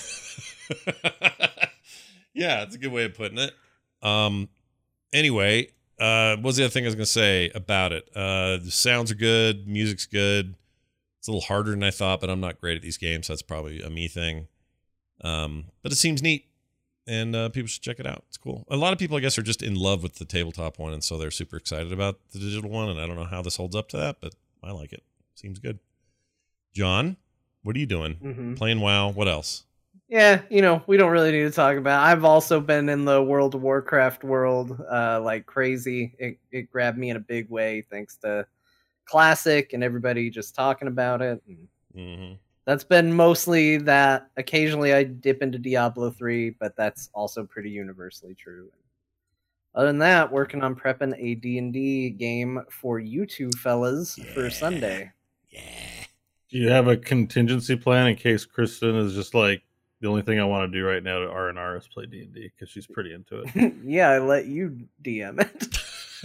Yeah, it's a good way of putting it. Anyway, what was the other thing I was going to say about it? The sounds are good. Music's good. It's a little harder than I thought, but I'm not great at these games. So that's probably a me thing. But it seems neat, and people should check it out. It's cool. A lot of people, I guess, are just in love with the tabletop one, and so they're super excited about the digital one, and I don't know how this holds up to that, but I like it. Seems good. John, what are you doing? Mm-hmm. Playing WoW. What else? Yeah, you know, we don't really need to talk about it. I've also been in the World of Warcraft world like crazy. It grabbed me in a big way thanks to Classic and everybody just talking about it. And Mm-hmm. that's been mostly that. Occasionally I dip into Diablo 3, but that's also pretty universally true. Other than that, working on prepping a D&D game for you two fellas for Sunday. Yeah. do you have a contingency plan in case Kristen is just like, the only thing I want to do right now to R&R is play D&D because she's pretty into it. Yeah, I let you DM it.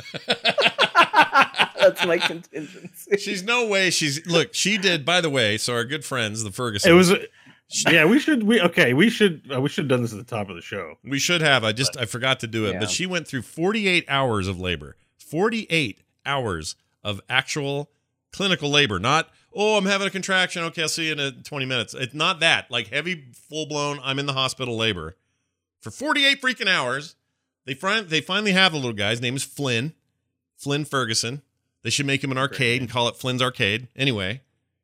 That's my contingency. She's no way. She did, by the way. So our good friends, the Fergusons. It was, yeah. We should have done this at the top of the show. We should have. I forgot to do it. Yeah. But she went through 48 hours of labor. 48 hours of actual clinical labor. Not, oh, I'm having a contraction. Okay, I'll see you in 20 minutes. It's not that. Like heavy, full blown. I'm in the hospital labor for 48 freaking hours. They finally have a little guy. His name is Flynn Ferguson. They should make him an arcade and call it Flynn's Arcade. Anyway,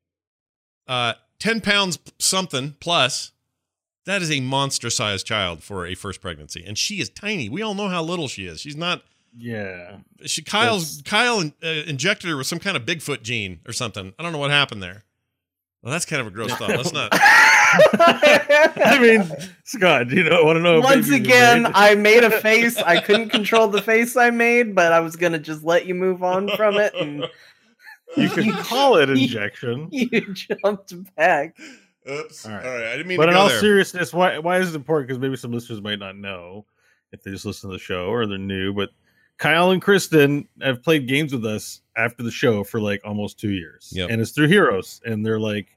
10 pounds something plus. That is a monster-sized child for a first pregnancy, and she is tiny. We all know how little she is. She's not. Yeah. Kyle injected her with some kind of Bigfoot gene or something. I don't know what happened there. Well, that's kind of a gross thought. Let's not. I mean, Scott, do you want to know? Once again, I made a face. I couldn't control the face I made, but I was going to just let you move on from it. And you can call it injection. you jumped back. Oops. All All right. right. I didn't mean But to in go all there. seriousness, why is it important? Because maybe some listeners might not know if they just listen to the show or they're new. But Kyle and Kristen have played games with us after the show for like almost 2 years. Yep. And it's through Heroes. And they're like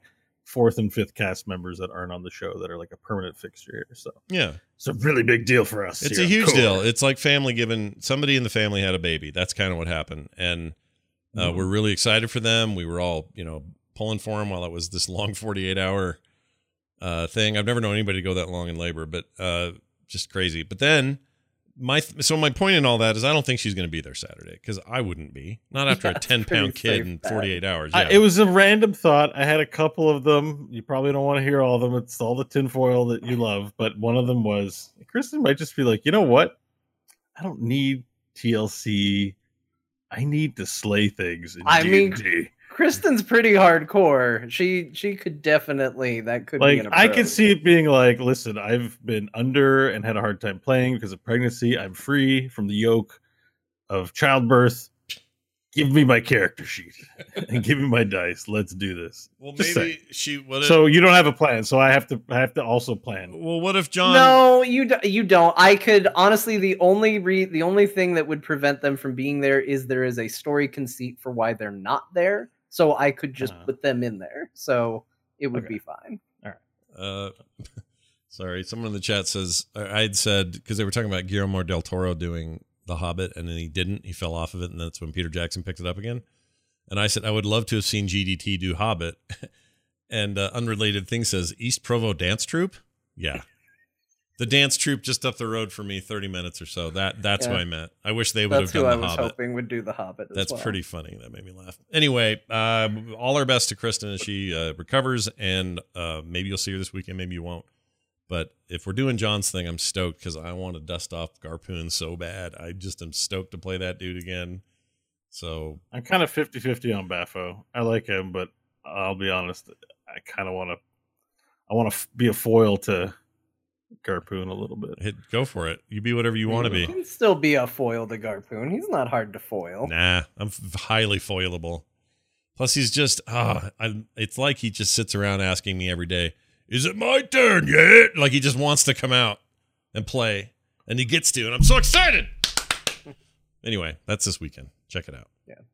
fourth and fifth cast members that aren't on the show that are like a permanent fixture here. So Yeah. it's a really big deal for us. It's here a on huge Core. deal. It's like family giving somebody in the family had a baby. That's kind of what happened. And we're really excited for them. We were all, pulling for them while it was this long 48-hour thing. I've never known anybody to go that long in labor, but just crazy. But then my point in all that is I don't think she's going to be there Saturday because I wouldn't be. Not after a 10-pound kid in 48 hours. Yeah. It was a random thought. I had a couple of them. You probably don't want to hear all of them. It's all the tinfoil that you love. But one of them was, Kristen might just be like, you know what? I don't need TLC. I need to slay things in D&D. Kristen's pretty hardcore. She could definitely, that could be an approach. I could see it being like, listen, I've been under and had a hard time playing because of pregnancy. I'm free from the yoke of childbirth. Give me my character sheet and give me my dice. Let's do this. Well, Just maybe saying. she. So you don't have a plan. So I have to also plan. Well, what if John? No, you don't. I could honestly. The only thing that would prevent them from being there is a story conceit for why they're not there. So I could just put them in there. So it would be fine. All right. Sorry, someone in the chat says I'd said because they were talking about Guillermo del Toro doing The Hobbit, and then he didn't. He fell off of it, and that's when Peter Jackson picked it up again. And I said I would love to have seen GDT do Hobbit. And unrelated thing says East Provo Dance Troupe. Yeah, the dance troupe just up the road for me, 30 minutes or so. That's what I meant. I wish they would have done The Hobbit. That's who I was hoping would do The Hobbit. That's pretty funny. That made me laugh. Anyway, all our best to Kristen as she recovers, and maybe you'll see her this weekend. Maybe you won't. But if we're doing John's thing, I'm stoked because I want to dust off Garpoon so bad. I just am stoked to play that dude again. So I'm kind of 50-50 on Baffo. I like him, but I'll be honest. I kind of want to be a foil to Garpoon a little bit. Go for it. You be whatever you want to be. You can still be a foil to Garpoon. He's not hard to foil. Nah, I'm highly foilable. Plus, he's just it's like he just sits around asking me every day, "Is it my turn yet?" Like he just wants to come out and play, and he gets to, and I'm so excited. Anyway, that's this weekend. Check it out.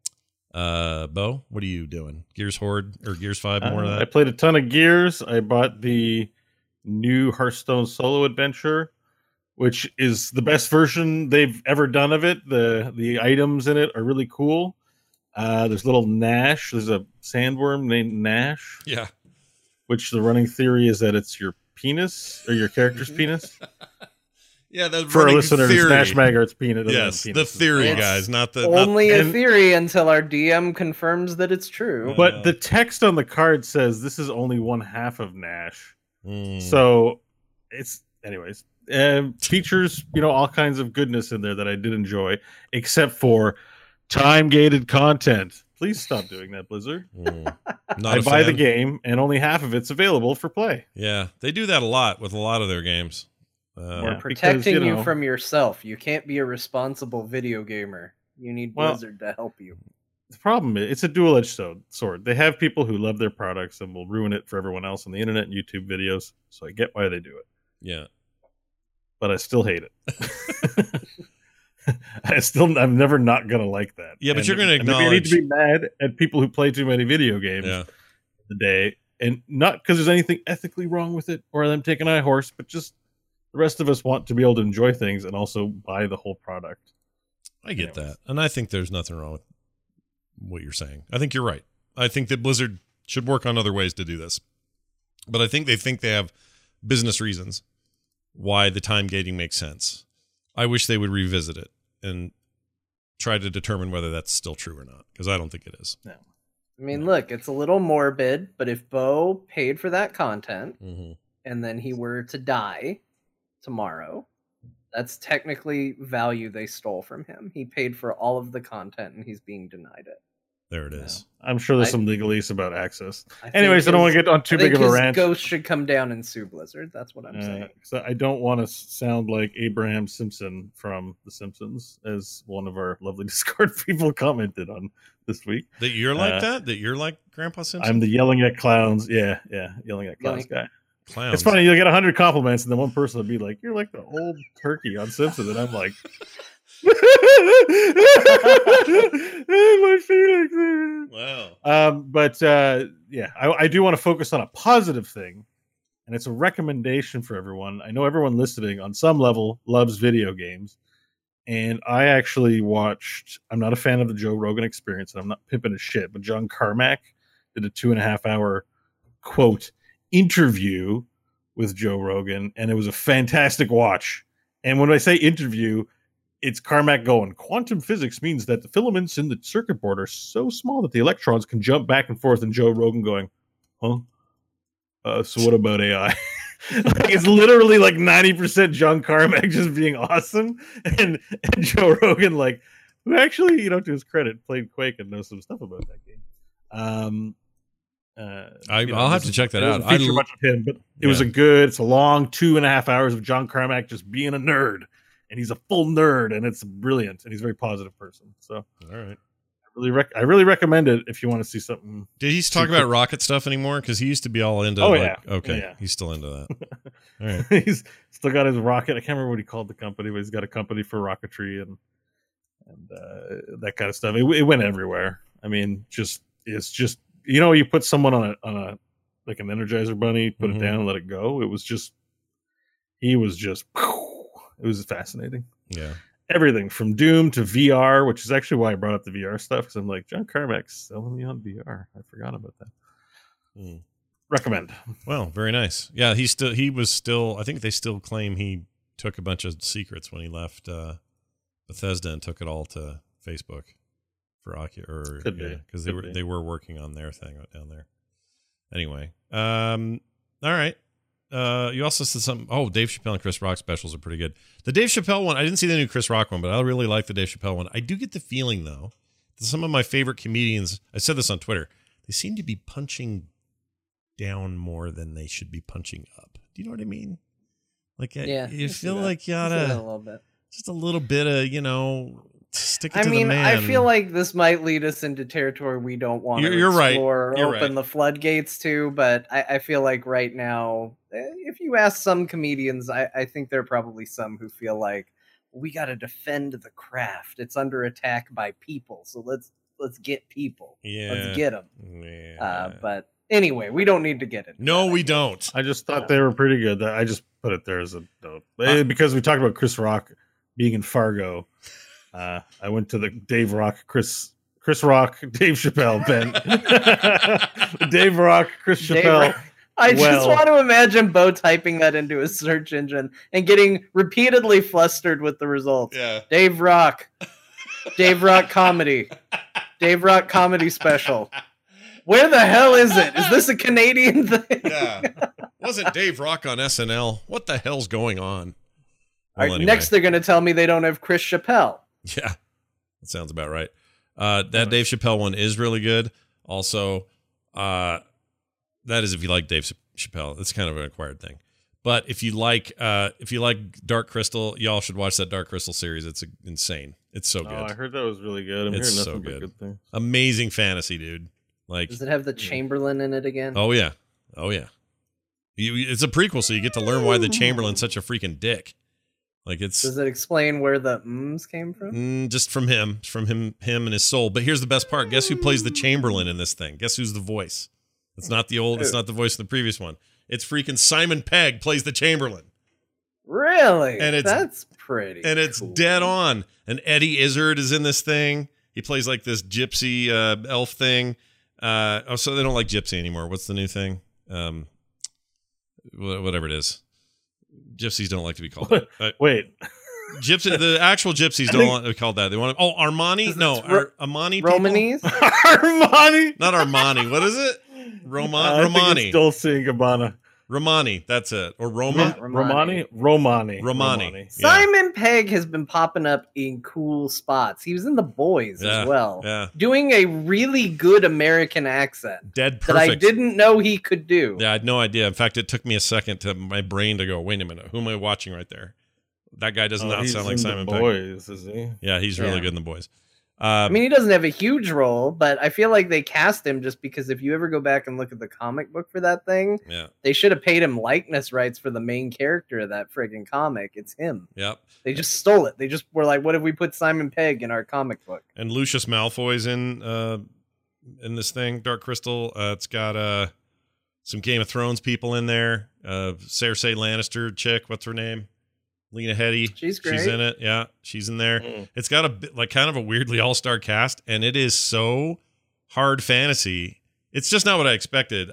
Yeah. Bo, what are you doing? Gears Horde or Gears 5? More of that. I played a ton of Gears. I bought the new Hearthstone solo adventure, which is the best version they've ever done of it. The items in it are really cool. There's little Nash. There's a sandworm named Nash. Yeah. Which the running theory is that it's your penis or your character's penis. Yeah, that's for our listeners. Nash Magart's penis. Yes, penis. the theory, guys, not the only a theory until our DM confirms that it's true. But the text on the card says this is only one half of Nash. So it's anyways. Features, all kinds of goodness in there that I did enjoy, except for time-gated content. Please stop doing that, Blizzard. I buy the game, and only half of it's available for play. Yeah, they do that a lot with a lot of their games. We're protecting you from yourself. You can't be a responsible video gamer. You need Blizzard to help you. The problem is, it's a dual-edged sword. They have people who love their products and will ruin it for everyone else on the internet and YouTube videos, so I get why they do it. Yeah. But I still hate it. I'm never not gonna like that. Yeah, but you're gonna acknowledge. I need to be mad at people who play too many video games a day, and not because there's anything ethically wrong with it or them taking a horse, but just the rest of us want to be able to enjoy things and also buy the whole product. I get that, and I think there's nothing wrong with what you're saying. I think you're right. I think that Blizzard should work on other ways to do this, but I think they have business reasons why the time gating makes sense. I wish they would revisit it and try to determine whether that's still true or not, because I don't think it is. No. I mean, look, it's a little morbid, but if Bo paid for that content and then he were to die tomorrow, that's technically value they stole from him. He paid for all of the content and he's being denied it. There it is. I'm sure there's some legalese about access. Anyways, I don't want to get on too big of a rant. Ghost should come down and sue Blizzard. That's what I'm saying. So I don't want to sound like Abraham Simpson from The Simpsons, as one of our lovely Discord people commented on this week. That you're like that? That you're like Grandpa Simpson? I'm the yelling at clowns. Yeah, yelling at clowns guy. Clowns. It's funny, you'll get 100 compliments, and then one person will be like, "You're like the old turkey on Simpson," and I'm like, My feelings. Wow. But yeah, I do want to focus on a positive thing, and it's a recommendation for everyone. I know everyone listening on some level loves video games, and I actually watched. I'm not a fan of the Joe Rogan Experience, and I'm not pimping his shit, but John Carmack did a 2.5 hour quote interview with Joe Rogan, and it was a fantastic watch. And when I say interview, it's Carmack going, quantum physics means that the filaments in the circuit board are so small that the electrons can jump back and forth, and Joe Rogan going, huh? So what about AI? Like, it's literally like 90% John Carmack just being awesome, and Joe Rogan, like, who actually, to his credit, played Quake and knows some stuff about that game. I'll have to check that out. Feature much of him, but it was it's a long 2.5 hours of John Carmack just being a nerd, and he's a full nerd, and it's brilliant, and he's a very positive person. So, all right, I really recommend it if you want to see something. Did he talk about rocket stuff anymore? Because he used to be all into. Okay, he's still into that. All right, he's still got his rocket. I can't remember what he called the company, but he's got a company for rocketry and that kind of stuff. It went everywhere. I mean, it's just. You put someone on a like an Energizer bunny, put it down and let it go. It was just it was fascinating. Yeah. Everything from Doom to VR, which is actually why I brought up the VR stuff, because I'm like, John Carmack's selling me on VR. I forgot about that. Recommend. Well, very nice. Yeah, he was still, I think they still claim he took a bunch of secrets when he left Bethesda and took it all to Facebook. For because they were working on their thing down there. Anyway, all right. You also said something. Oh, Dave Chappelle and Chris Rock specials are pretty good. The Dave Chappelle one, I didn't see the new Chris Rock one, but I really like the Dave Chappelle one. I do get the feeling though that some of my favorite comedians, I said this on Twitter, they seem to be punching down more than they should be punching up. Do you know what I mean? Like, you feel like you oughta a little bit. Just a little bit of, stick it to the man. I feel like this might lead us into territory we don't want to explore or open the floodgates to, but I feel like right now, if you ask some comedians, I think there are probably some who feel like we got to defend the craft. It's under attack by people, so let's get people. Yeah. Let's get them. Yeah. But anyway, we don't need to get into No, that, we don't. I just thought they were pretty good. I just put it there as a note. Because we talked about Chris Rock being in Fargo. I went to the Dave Rock, Chris Rock, Dave Chappelle, Ben. Dave Rock, Chris Chappelle. I just want to imagine Bo typing that into a search engine and getting repeatedly flustered with the results. Yeah. Dave Rock comedy. Dave Rock comedy special. Where the hell is it? Is this a Canadian thing? Yeah. Wasn't Dave Rock on SNL? What the hell's going on? Well, anyway. Next, they're going to tell me they don't have Chris Chappelle. Yeah, that sounds about right. That Dave Chappelle one is really good. Also, that is if you like Dave Chappelle. It's kind of an acquired thing. But if you like Dark Crystal, y'all should watch that Dark Crystal series. It's insane. It's so good. I heard that was really good. I'm hearing nothing but good things. Amazing fantasy, dude. Like, does it have the Chamberlain in it again? Oh yeah. It's a prequel, so you get to learn why the Chamberlain's such a freaking dick. Like, does it explain where the came from? Just from him and his soul. But here's the best part. Guess who plays the Chamberlain in this thing? Guess who's the voice? It's not it's not the voice of the previous one. It's freaking Simon Pegg plays the Chamberlain. Really? And that's pretty. And it's dead on. And Eddie Izzard is in this thing. He plays like this gypsy elf thing. So they don't like gypsy anymore. What's the new thing? Whatever it is. Gypsies don't like to be called that. Wait. Gypsy, the actual gypsies don't want to be called that. They want to. Oh, Armani? No, Armani. Romanis? Armani? Not Armani. What is it? Romani. Dolce & Gabbana. Romani. That's it. Or Roma? Romani. Yeah. Simon Pegg has been popping up in cool spots. He was in The Boys as well. Yeah. Doing a really good American accent. Dead perfect. That I didn't know he could do. Yeah, I had no idea. In fact, it took me a second to my brain to go, wait a minute, who am I watching right there? That guy does not sound like Simon Pegg. Boys, is he? Yeah, he's really good in The Boys. I mean, he doesn't have a huge role, but I feel like they cast him just because if you ever go back and look at the comic book for that thing, they should have paid him likeness rights for the main character of that friggin' comic. It's him. Yep. They just stole it. They just were like, what if we put Simon Pegg in our comic book? And Lucius Malfoy's in this thing, Dark Crystal. It's got some Game of Thrones people in there. Cersei Lannister chick, what's her name? Lena Headey. She's great. She's in it. Yeah, she's in there. It's got a bit, like kind of a weirdly all-star cast, and it is so hard fantasy. It's just not what I expected.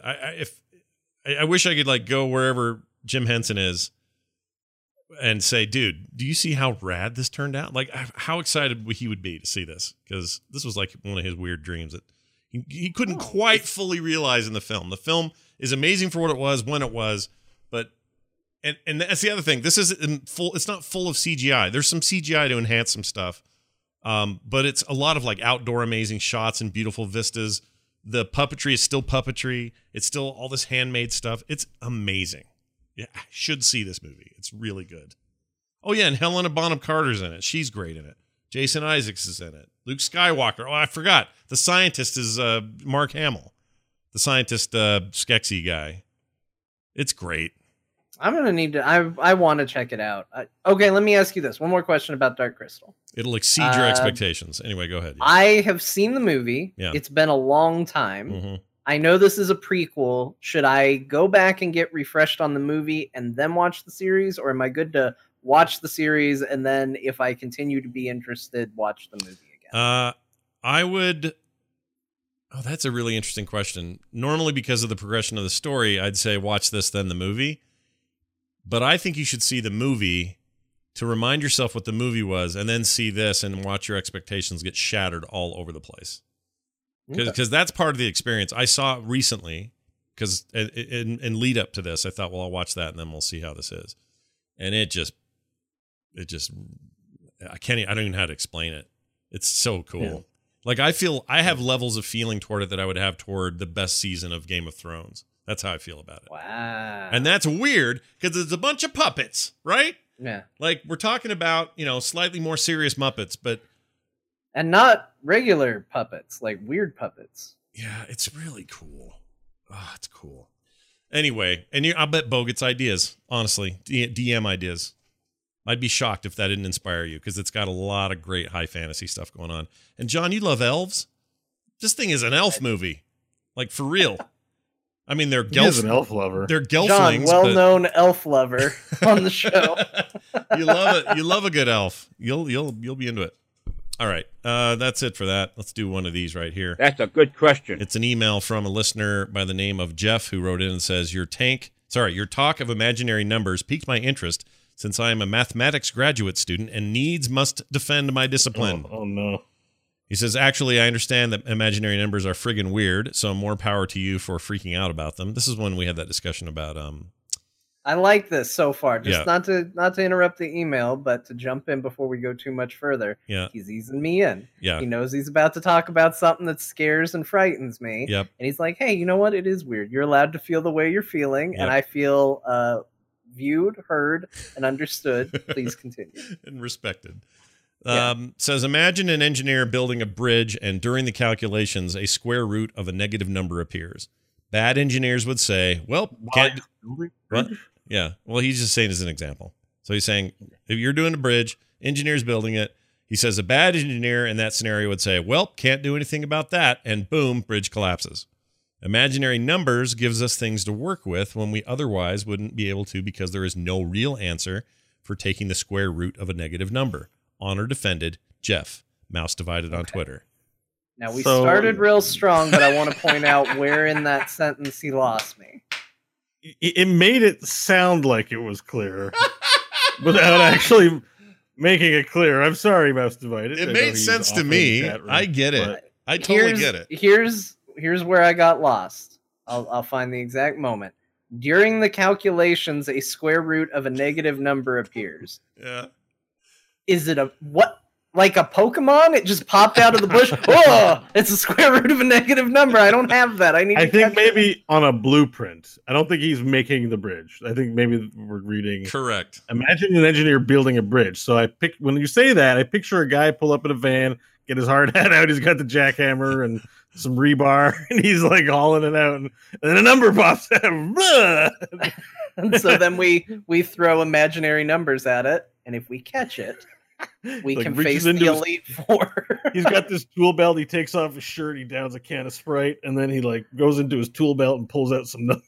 I wish I could like go wherever Jim Henson is and say, dude, do you see how rad this turned out? Like how excited he would be to see this, because this was like one of his weird dreams that he couldn't quite fully realize in the film. The film is amazing for what it was when it was, but and that's the other thing. This isn't full. It's not full of CGI. There's some CGI to enhance some stuff, but it's a lot of like outdoor amazing shots and beautiful vistas. The puppetry is still puppetry. It's still all this handmade stuff. It's amazing. Yeah, I should see this movie. It's really good. Oh yeah, and Helena Bonham Carter's in it. She's great in it. Jason Isaacs is in it. Luke Skywalker. Oh, I forgot. The scientist is Mark Hamill. The scientist Skeksis guy. It's great. I'm going to need to... I want to check it out. Okay, let me ask you this. One more question about Dark Crystal. It'll exceed your expectations. Anyway, go ahead. Yeah. I have seen the movie. Yeah. It's been a long time. Mm-hmm. I know this is a prequel. Should I go back and get refreshed on the movie and then watch the series? Or am I good to watch the series and then, if I continue to be interested, watch the movie again? I would... Oh, that's a really interesting question. Normally, because of the progression of the story, I'd say watch this, then the movie. But I think you should see the movie to remind yourself what the movie was, and then see this and watch your expectations get shattered all over the place. Because that's part of the experience. I saw it recently, because in lead up to this, I thought, well, I'll watch that, and then we'll see how this is. And I don't even know how to explain it. It's so cool. Yeah. Like, I have levels of feeling toward it that I would have toward the best season of Game of Thrones. That's how I feel about it. Wow. And that's weird because it's a bunch of puppets, right? Yeah. Like, we're talking about, slightly more serious Muppets, but... And not regular puppets, like weird puppets. Yeah, it's really cool. Oh, it's cool. Anyway, and I bet Bo gets ideas, honestly. DM ideas. I'd be shocked if that didn't inspire you, because it's got a lot of great high fantasy stuff going on. And John, you love elves? This thing is an elf movie. Like, for real. I mean, they're He's an elf lover. They're gelflings. John, well-known elf lover on the show. You love it. You love a good elf. You'll be into it. All right, that's it for that. Let's do one of these right here. That's a good question. It's an email from a listener by the name of Jeff, who wrote in and says, Your talk of imaginary numbers piqued my interest, since I am a mathematics graduate student and needs must defend my discipline. Oh no. He says, actually, I understand that imaginary numbers are friggin' weird, so more power to you for freaking out about them. This is when we had that discussion about... I like this so far. Just not to interrupt the email, but to jump in before we go too much further. Yeah. He's easing me in. Yeah. He knows he's about to talk about something that scares and frightens me. Yep. And he's like, hey, you know what? It is weird. You're allowed to feel the way you're feeling, and I feel viewed, heard, and understood. Please continue. And respected. Says, imagine an engineer building a bridge, and during the calculations, a square root of a negative number appears. Bad engineers would say, well, can't... What? Yeah. Well, he's just saying as an example. So he's saying, if you're doing a bridge, engineer's building it. He says a bad engineer in that scenario would say, well, can't do anything about that. And boom, bridge collapses. Imaginary numbers gives us things to work with when we otherwise wouldn't be able to, because there is no real answer for taking the square root of a negative number. Honor defended, Jeff, Mouse Divided on Twitter. Now, we started real strong, but I want to point out where in that sentence he lost me. It made it sound like it was clear without actually making it clear. I'm sorry, Mouse Divided. It made sense to me. I get it. I totally get it. Here's where I got lost. I'll find the exact moment. During the calculations, a square root of a negative number appears. Yeah. Is it what? Like a Pokemon? It just popped out of the bush. Oh, it's a square root of a negative number. I don't have that. I think maybe on a blueprint. I don't think he's making the bridge. I think maybe we're reading. Correct. Imagine an engineer building a bridge. So when you say that, I picture a guy pull up in a van, get his hard hat out. He's got the jackhammer and some rebar, and he's like hauling it out, and then a number pops out. And so then we throw imaginary numbers at it, and if we catch it, we can face the Elite Four. He's got this tool belt. He takes off his shirt. He downs a can of Sprite, and then he like goes into his tool belt and pulls out some numbers.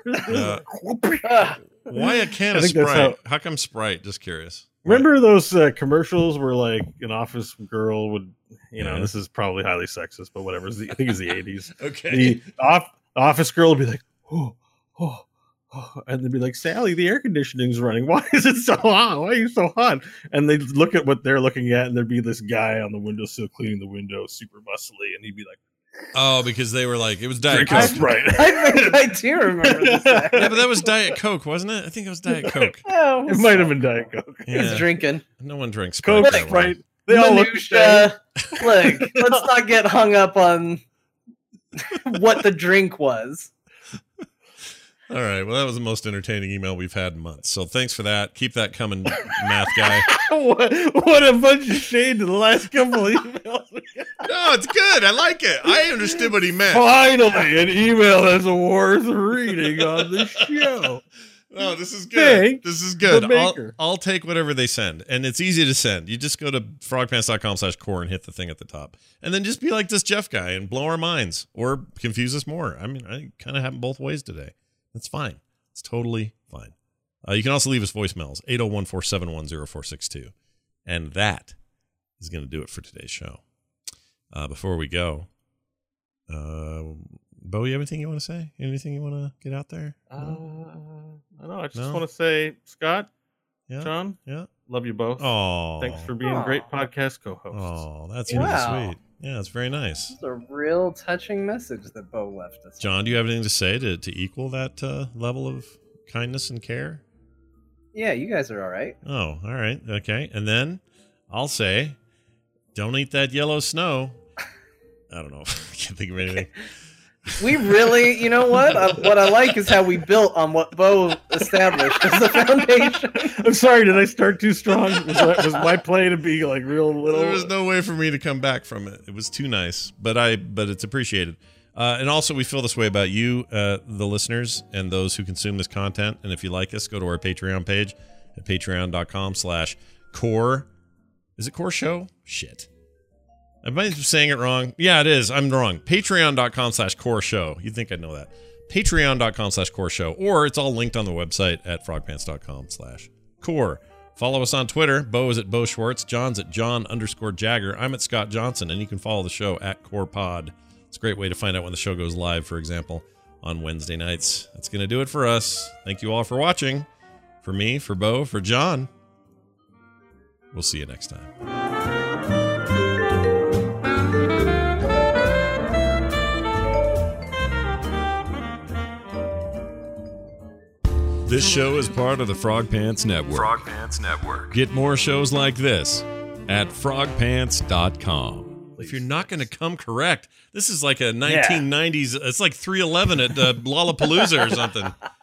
Why a can of Sprite? How come Sprite? Just curious. Remember those commercials where like an office girl would, this is probably highly sexist, but whatever. I think it's the 80s. Okay. The office girl would be like, oh, and they'd be like, Sally, the air conditioning's running. Why is it so hot? Why are you so hot? And they'd look at what they're looking at, and there'd be this guy on the windowsill cleaning the window, super muscly, and he'd be like, oh, because they were like, it was Diet Coke. Right. I think I do remember this. Yeah, but that was Diet Coke, wasn't it? I think it was Diet Coke. Oh, it might have been Diet Coke. He was drinking. No one drinks Sprite. Coke, Sprite. They all look the same. Look, let's not get hung up on what the drink was. All right. Well, that was the most entertaining email we've had in months. So thanks for that. Keep that coming, math guy. What a bunch of shade to the last couple of emails. No, it's good. I like it. I understood what he meant. Finally, an email that's worth reading on the show. No, this is good. Thank this is good. the maker. I'll take whatever they send. And it's easy to send. You just go to frogpants.com/core and hit the thing at the top. And then just be like this Jeff guy and blow our minds or confuse us more. I mean, I kind of have both ways today. That's fine. It's totally fine. You can also leave us voicemails, 801-471-0462. And that is going to do it for today's show. Before we go, Bo, you have anything you want to say? Anything you want to get out there? I know. I just want to say, Scott, John, love you both. Oh, thanks for being great podcast co-hosts. Oh, that's really sweet. Yeah, it's very nice. It's a real touching message that Bo left us. John, do you have anything to say to equal that level of kindness and care? Yeah, you guys are all right. Oh, all right. Okay. And then I'll say, don't eat that yellow snow. I don't know. I can't think of anything. We really, you know what? What I like is how we built on what Bo established as the foundation. I'm sorry, did I start too strong? Was my play to be like real little? There was no way for me to come back from it. It was too nice, but it's appreciated. And also, we feel this way about you, the listeners, and those who consume this content. And if you like us, go to our Patreon page at patreon.com/core. Is it Core Show? Shit. Am I saying it wrong? Yeah, it is. I'm wrong. Patreon.com/core show. You'd think I'd know that. Patreon.com/core show. Or it's all linked on the website at frogpants.com/core. Follow us on Twitter. Bo is at Bo Schwartz. John's at John_Jagger. I'm at Scott Johnson. And you can follow the show at CorePod. It's a great way to find out when the show goes live, for example, on Wednesday nights. That's going to do it for us. Thank you all for watching. For me, for Bo, for John. We'll see you next time. This show is part of the Frog Pants Network. Frog Pants Network. Get more shows like this at frogpants.com. If you're not going to come correct, this is like a 1990s, it's like 311 at Lollapalooza or something.